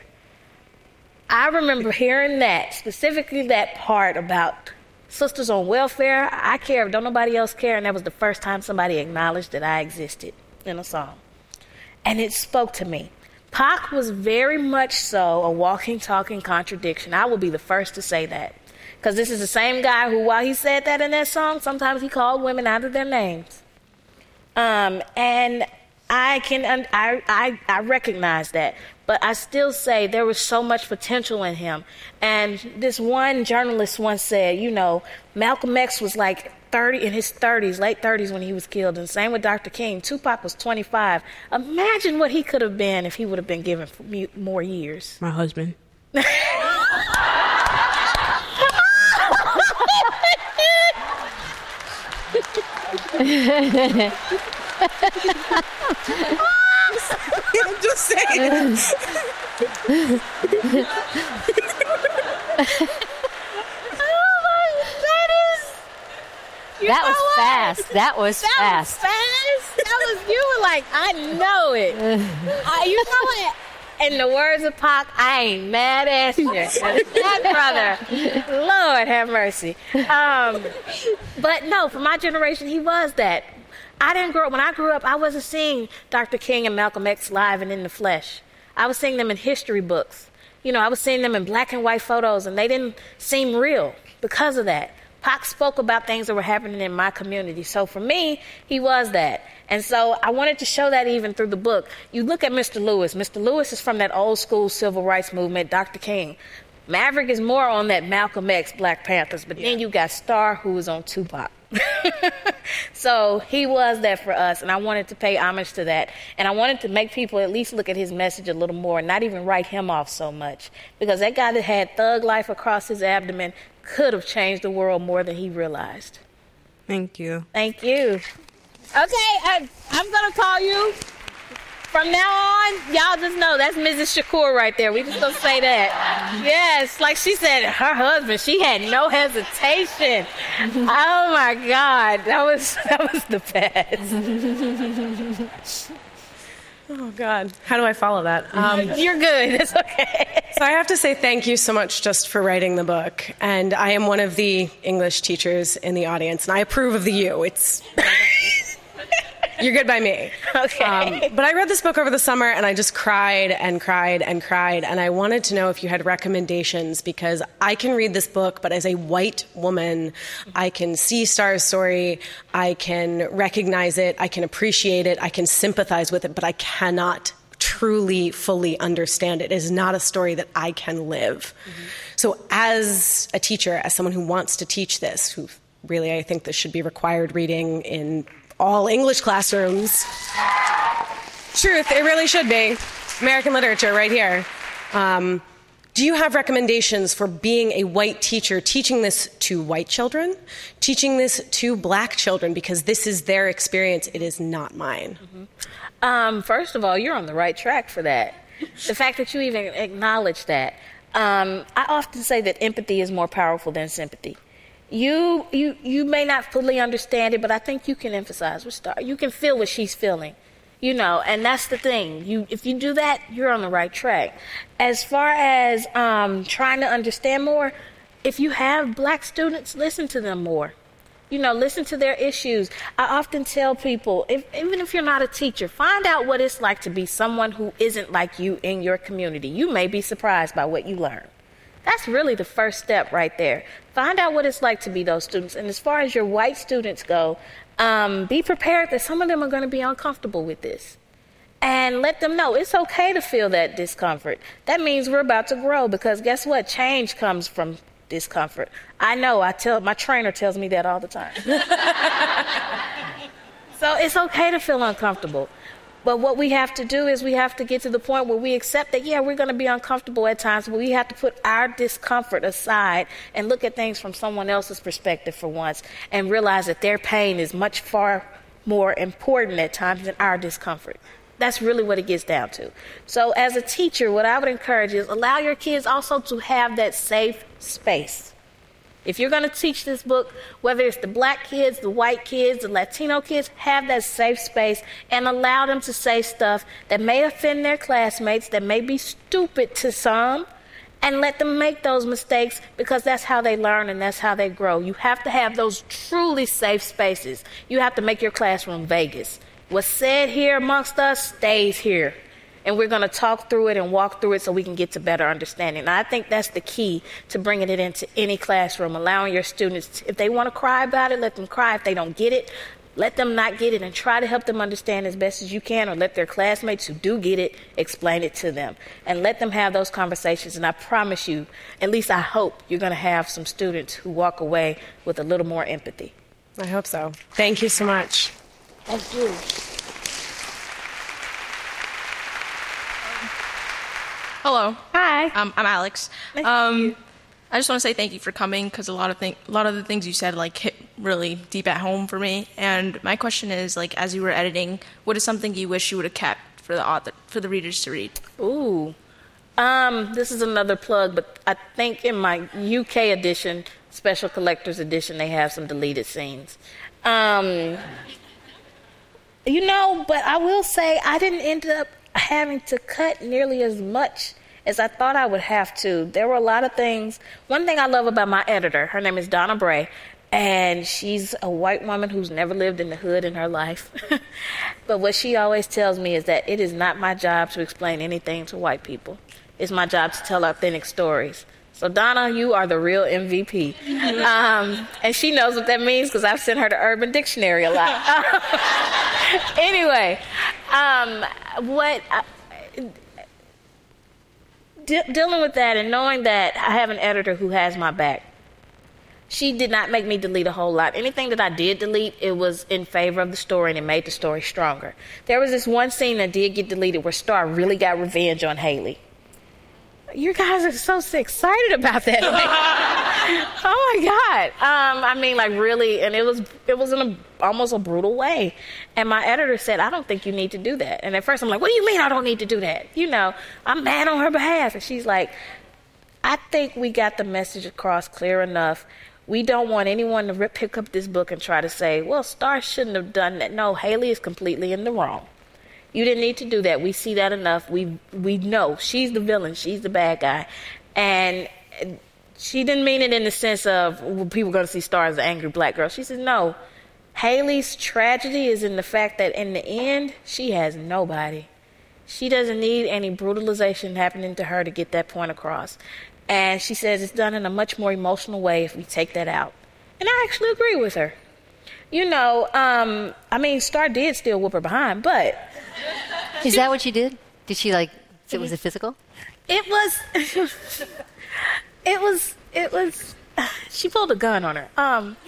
I remember hearing that, specifically that part about sisters on welfare. I care if don't nobody else care. And that was the first time somebody acknowledged that I existed in a song. And it spoke to me. Pac was very much so a walking, talking contradiction. I will be the first to say that. Because this is the same guy who, while he said that in that song, sometimes he called women out of their names. Um, and I can, I, I, I recognize that. But I still say there was so much potential in him. And this one journalist once said, you know, Malcolm X was like thirty, in his thirties, late thirties when he was killed. And same with Doctor King. Tupac was twenty-five. Imagine what he could have been if he would have been given more years. My husband. I'm just saying. Oh my, that is. That was what? fast. That was that fast. Was fast. That was you were like, I know it. I, you know it. In the words of Pac, I ain't mad at you. That brother, Lord have mercy. Um, but no, for my generation, he was that. I didn't grow up, when I grew up, I wasn't seeing Doctor King and Malcolm X live and in the flesh. I was seeing them in history books. You know, I was seeing them in black and white photos, and they didn't seem real because of that. Pac spoke about things that were happening in my community. So for me, he was that. And so I wanted to show that even through the book. You look at Mister Lewis. Mister Lewis is from that old school civil rights movement, Doctor King. Maverick is more on that Malcolm X, Black Panthers. But yeah. Then you got Star, who was on Tupac. So he was that for us, and I wanted to pay homage to that. And I wanted to make people at least look at his message a little more and not even write him off so much. Because that guy that had thug life across his abdomen could have changed the world more than he realized. Thank you. Thank you. Okay, I, I'm going to call you. From now on, y'all just know that's Missus Shakur right there. We just gonna say that. Yes, like she said, her husband, she had no hesitation. Oh my God, that was that was the best. Oh God, how do I follow that? Um, You're good. It's okay. So I have to say thank you so much just for writing the book. And I am one of the English teachers in the audience, and I approve of the you. It's. You're good by me. Okay. Um, but I read this book over the summer, and I just cried and cried and cried. And I wanted to know if you had recommendations, because I can read this book, but as a white woman, I can see Star's story, I can recognize it, I can appreciate it, I can sympathize with it, but I cannot truly, fully understand it. It is not a story that I can live. Mm-hmm. So as a teacher, as someone who wants to teach this, who really I think this should be required reading in all English classrooms. Truth, it really should be. American literature right here. Um, do you have recommendations for being a white teacher, teaching this to white children, teaching this to black children, because this is their experience, it is not mine? Mm-hmm. Um, first of all, you're on the right track for that. The fact that you even acknowledge that. Um, I often say that empathy is more powerful than sympathy. You, you, you may not fully understand it, but I think you can emphasize with Star. You can feel what she's feeling. You know, and that's the thing. You, if you do that, you're on the right track. As far as um, trying to understand more, if you have black students, listen to them more. You know, listen to their issues. I often tell people, if, even if you're not a teacher, find out what it's like to be someone who isn't like you in your community. You may be surprised by what you learn. That's really the first step right there. Find out what it's like to be those students. And as far as your white students go, Um, be prepared that some of them are going to be uncomfortable with this. And let them know it's okay to feel that discomfort. That means we're about to grow, because guess what? Change comes from discomfort. I know, I tell my trainer tells me that all the time. So it's okay to feel uncomfortable. But what we have to do is we have to get to the point where we accept that, yeah, we're going to be uncomfortable at times, but we have to put our discomfort aside and look at things from someone else's perspective for once and realize that their pain is much far more important at times than our discomfort. That's really what it gets down to. So as a teacher, what I would encourage is allow your kids also to have that safe space. If you're going to teach this book, whether it's the black kids, the white kids, the Latino kids, have that safe space and allow them to say stuff that may offend their classmates, that may be stupid to some, and let them make those mistakes, because that's how they learn and that's how they grow. You have to have those truly safe spaces. You have to make your classroom Vegas. What's said here amongst us stays here. And we're going to talk through it and walk through it so we can get to better understanding. And I think that's the key to bringing it into any classroom, allowing your students, to, if they want to cry about it, let them cry. If they don't get it, let them not get it, and try to help them understand as best as you can, or let their classmates who do get it explain it to them. And let them have those conversations. And I promise you, at least I hope, you're going to have some students who walk away with a little more empathy. I hope so. Thank you so much. Thank you. Hello. Hi. Um, I'm Alex. Nice um, I just want to say thank you for coming, because a lot of thing, a lot of the things you said like hit really deep at home for me. And my question is, like, as you were editing, what is something you wish you would have kept for the author, for the readers to read? Ooh. Um, this is another plug, but I think in my U K edition, special collector's edition, they have some deleted scenes. Um, you know, but I will say I didn't end up having to cut nearly as much as I thought I would have to. There were a lot of things. One thing I love about my editor, her name is Donna Bray, and she's a white woman who's never lived in the hood in her life. But what she always tells me is that it is not my job to explain anything to white people. It's my job to tell authentic stories. So Donna, you are the real M V P. Um, and she knows what that means, because I've sent her to Urban Dictionary a lot. Anyway, um, what I, de- dealing with that and knowing that I have an editor who has my back, she did not make me delete a whole lot. Anything that I did delete, it was in favor of the story, and it made the story stronger. There was this one scene that did get deleted where Star really got revenge on Haley. You guys are so excited about that. Like, oh my God. Um, I mean, like really, and it was it was in a, almost a brutal way. And my editor said, I don't think you need to do that. And at first I'm like, what do you mean I don't need to do that? You know, I'm mad on her behalf. And she's like, I think we got the message across clear enough. We don't want anyone to rip, pick up this book and try to say, well, Star shouldn't have done that. No, Haley is completely in the wrong. You didn't need to do that. We see that enough. We we know she's the villain. She's the bad guy. And she didn't mean it in the sense of well, people going to see Star as an angry black girl. She said, no. Haley's tragedy is in the fact that in the end, she has nobody. She doesn't need any brutalization happening to her to get that point across. And she says it's done in a much more emotional way if we take that out. And I actually agree with her. You know, um, I mean, Star did still whoop her behind, but... Is that what you did? Did she like? So was it physical? It was. It was. It was. She pulled a gun on her. Um.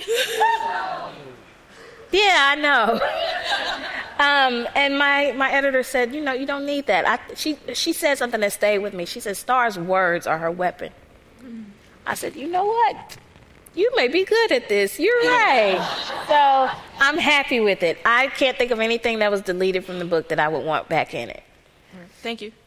Yeah, I know. Um, and my, my editor said, you know, you don't need that. I, she she said something that stayed with me. She said, Star's words are her weapon. I said, you know what? You may be good at this. You're right. So I'm happy with it. I can't think of anything that was deleted from the book that I would want back in it. Thank you.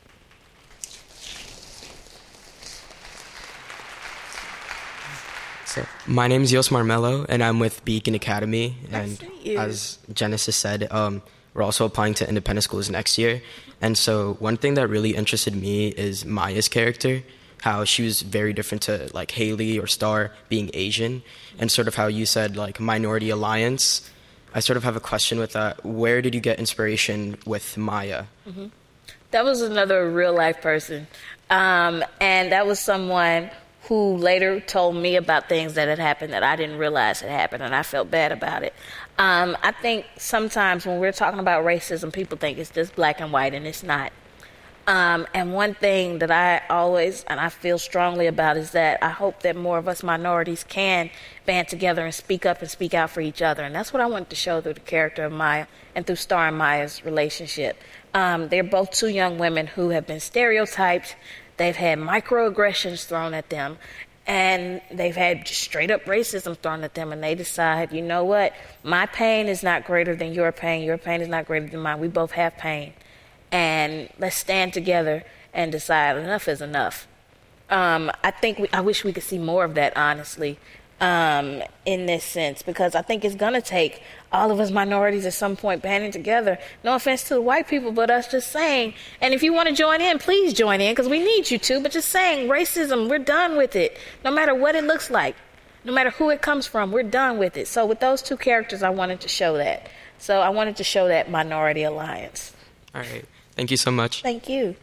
So, my name is Yos Marmelo, and I'm with Beacon Academy. Nice And to meet you. as Genesis said, um, we're also applying to independent schools next year. And so one thing that really interested me is Maya's character, how she was very different to like Haley or Star being Asian, and sort of how you said like Minority Alliance. I sort of have a question with that. Where did you get inspiration with Maya? Mm-hmm. That was another real life person. Um, and that was someone who later told me about things that had happened that I didn't realize had happened, and I felt bad about it. Um, I think sometimes when we're talking about racism, people think it's just black and white, and it's not. Um, and one thing that I always, and I feel strongly about, is that I hope that more of us minorities can band together and speak up and speak out for each other. And that's what I wanted to show through the character of Maya and through Star and Maya's relationship. Um, they're both two young women who have been stereotyped. They've had microaggressions thrown at them, and they've had just straight up racism thrown at them, and they decide, you know what, my pain is not greater than your pain, your pain is not greater than mine, we both have pain, and let's stand together and decide enough is enough. Um, I think we, I wish we could see more of that, honestly, um, in this sense, because I think it's going to take all of us minorities at some point banding together. No offense to the white people, but us just saying, and if you want to join in, please join in, because we need you to, but just saying, racism, we're done with it. No matter what it looks like, no matter who it comes from, we're done with it. So with those two characters, I wanted to show that. So I wanted to show that Minority Alliance. All right. Thank you so much. Thank you.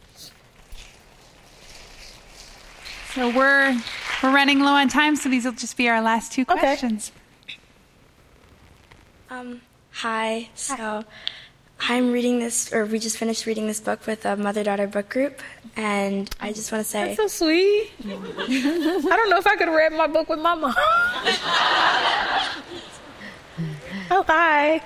So we're we're running low on time, so these will just be our last two questions. Um, hi. So I'm reading this, or we just finished reading this book with a mother-daughter book group, and I just want to say... That's so sweet. I don't know if I could have read my book with my mom. Oh, hi.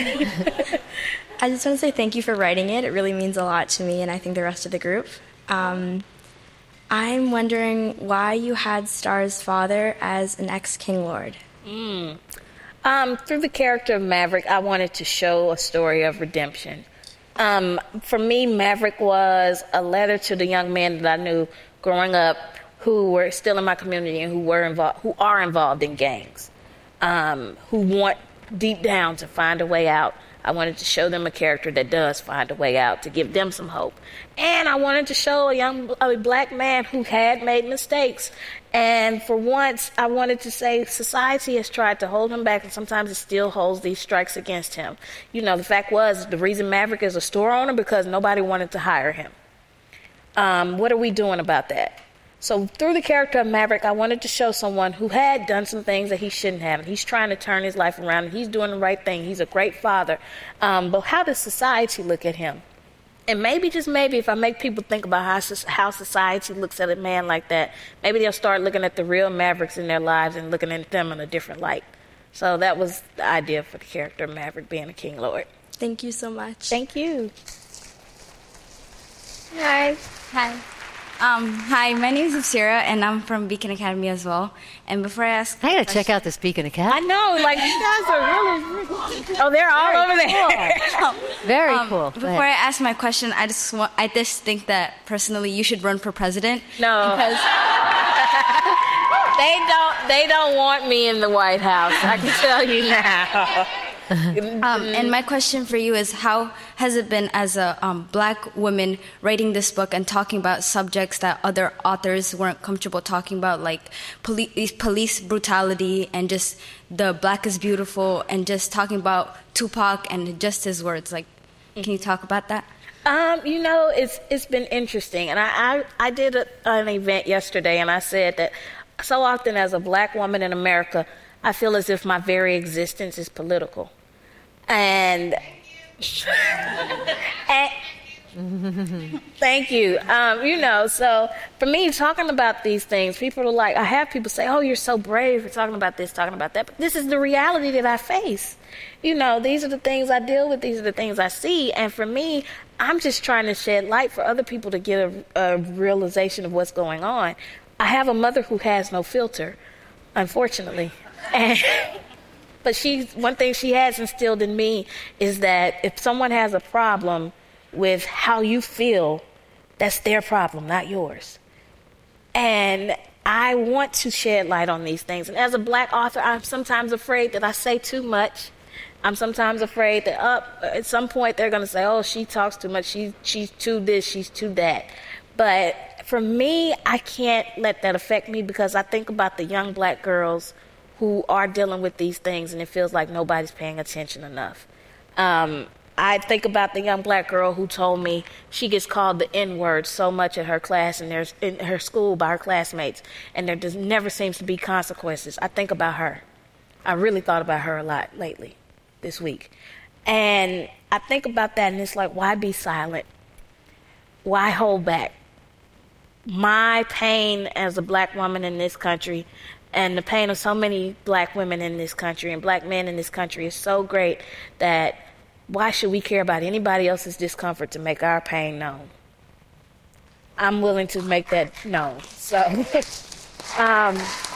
I just want to say thank you for writing it. It really means a lot to me, and I think the rest of the group. Um, I'm wondering why you had Star's father as an ex-King Lord. Mm. Um, through the character of Maverick, I wanted to show a story of redemption. Um, for me, Maverick was a letter to the young men that I knew growing up who were still in my community and who were involved, who are involved in gangs, um, who want deep down to find a way out. I wanted to show them a character that does find a way out, to give them some hope. And I wanted to show a young a black man who had made mistakes. And for once, I wanted to say society has tried to hold him back, and sometimes it still holds these strikes against him. You know, the fact was, the reason Maverick is a store owner, because nobody wanted to hire him. Um, what are we doing about that? So through the character of Maverick, I wanted to show someone who had done some things that he shouldn't have. And he's trying to turn his life around, and he's doing the right thing. He's a great father. Um, but how does society look at him? And maybe, just maybe, if I make people think about how, how society looks at a man like that, maybe they'll start looking at the real Mavericks in their lives and looking at them in a different light. So that was the idea for the character of Maverick being a King Lord. Thank you so much. Thank you. Hi. Hi. Um, hi, my name is Afsira, and I'm from Beacon Academy as well. And before I ask... I gotta check out this Beacon Academy. I know, like, you guys are really... Oh, they're all Very over there. cool. Very Um, cool. Go Before ahead. I ask my question, I just want, I just think that personally you should run for president. No. Because They don't, they don't want me in the White House, I can tell you now. um, and my question for you is, how has it been as a um, black woman writing this book and talking about subjects that other authors weren't comfortable talking about, like police, police brutality and just the Black is Beautiful, and just talking about Tupac and just his words? Like, can you talk about that? Um, you know, it's it's been interesting, and I I, I did a, an event yesterday, and I said that so often as a black woman in America, I feel as if my very existence is political, and and Thank you. Um, you know, so for me, talking about these things, people are like, I have people say, oh, you're so brave for talking about this, talking about that. But this is the reality that I face. You know, these are the things I deal with. These are the things I see. And for me, I'm just trying to shed light for other people to get a, a realization of what's going on. I have a mother who has no filter, unfortunately. And, but she's, one thing she has instilled in me is that if someone has a problem with how you feel, that's their problem, not yours. And I want to shed light on these things. And as a black author, I'm sometimes afraid that I say too much. I'm sometimes afraid that up uh, at some point they're going to say, oh, she talks too much. She, she's too this, she's too that. But for me, I can't let that affect me because I think about the young black girls who are dealing with these things and it feels like nobody's paying attention enough. Um, I think about the young black girl who told me she gets called the N-word so much at her class and there's in her school by her classmates, and there does, never seems to be consequences. I think about her. I really thought about her a lot lately, this week. And I think about that, and it's like, why be silent? Why hold back? My pain as a black woman in this country and the pain of so many black women in this country and black men in this country is so great that why should we care about anybody else's discomfort to make our pain known? I'm willing to make that known. So, um,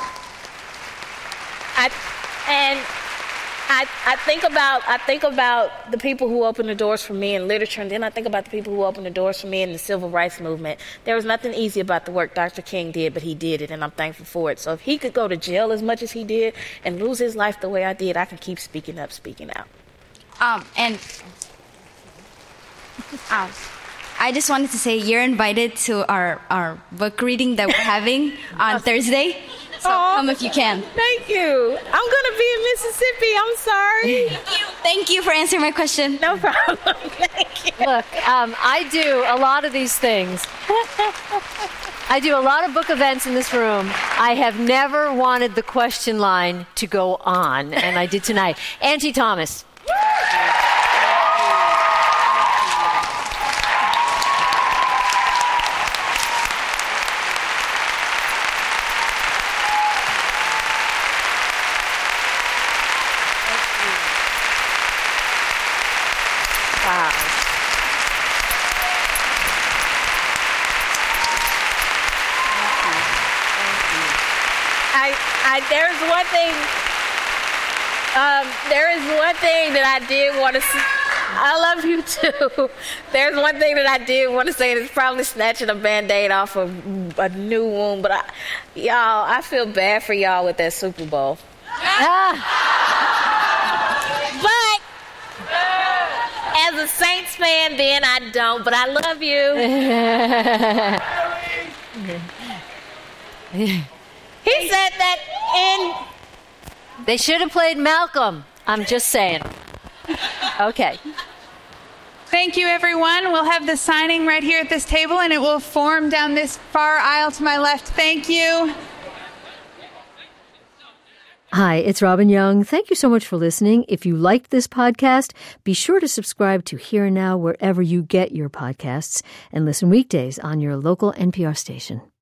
I, and I, I think about, I think about the people who opened the doors for me in literature, and then I think about the people who opened the doors for me in the civil rights movement. There was nothing easy about the work Doctor King did, but he did it, and I'm thankful for it. So if he could go to jail as much as he did and lose his life the way I did, I can keep speaking up, speaking out. Um, and um, I just wanted to say you're invited to our, our book reading that we're having on Thursday. So Aww, come if you can. Thank you. I'm going to be in Mississippi. I'm sorry. Thank you. Thank you for answering my question. No problem. Thank you. Look, um, I do a lot of these things. I do a lot of book events in this room. I have never wanted the question line to go on, and I did tonight. Angie Thomas. I, there's one thing. Um, there is one thing that I did want to say. I love you too. There's one thing that I did want to say, and it's probably snatching a Band-Aid off of a new wound. But I, y'all, I feel bad for y'all with that Super Bowl. Ah. But as a Saints fan, then I don't. But I love you. He said that in... They should have played Malcolm. I'm just saying. Okay. Thank you, everyone. We'll have the signing right here at this table, and it will form down this far aisle to my left. Thank you. Hi, it's Robin Young. Thank you so much for listening. If you liked this podcast, be sure to subscribe to Here and Now wherever you get your podcasts and listen weekdays on your local N P R station.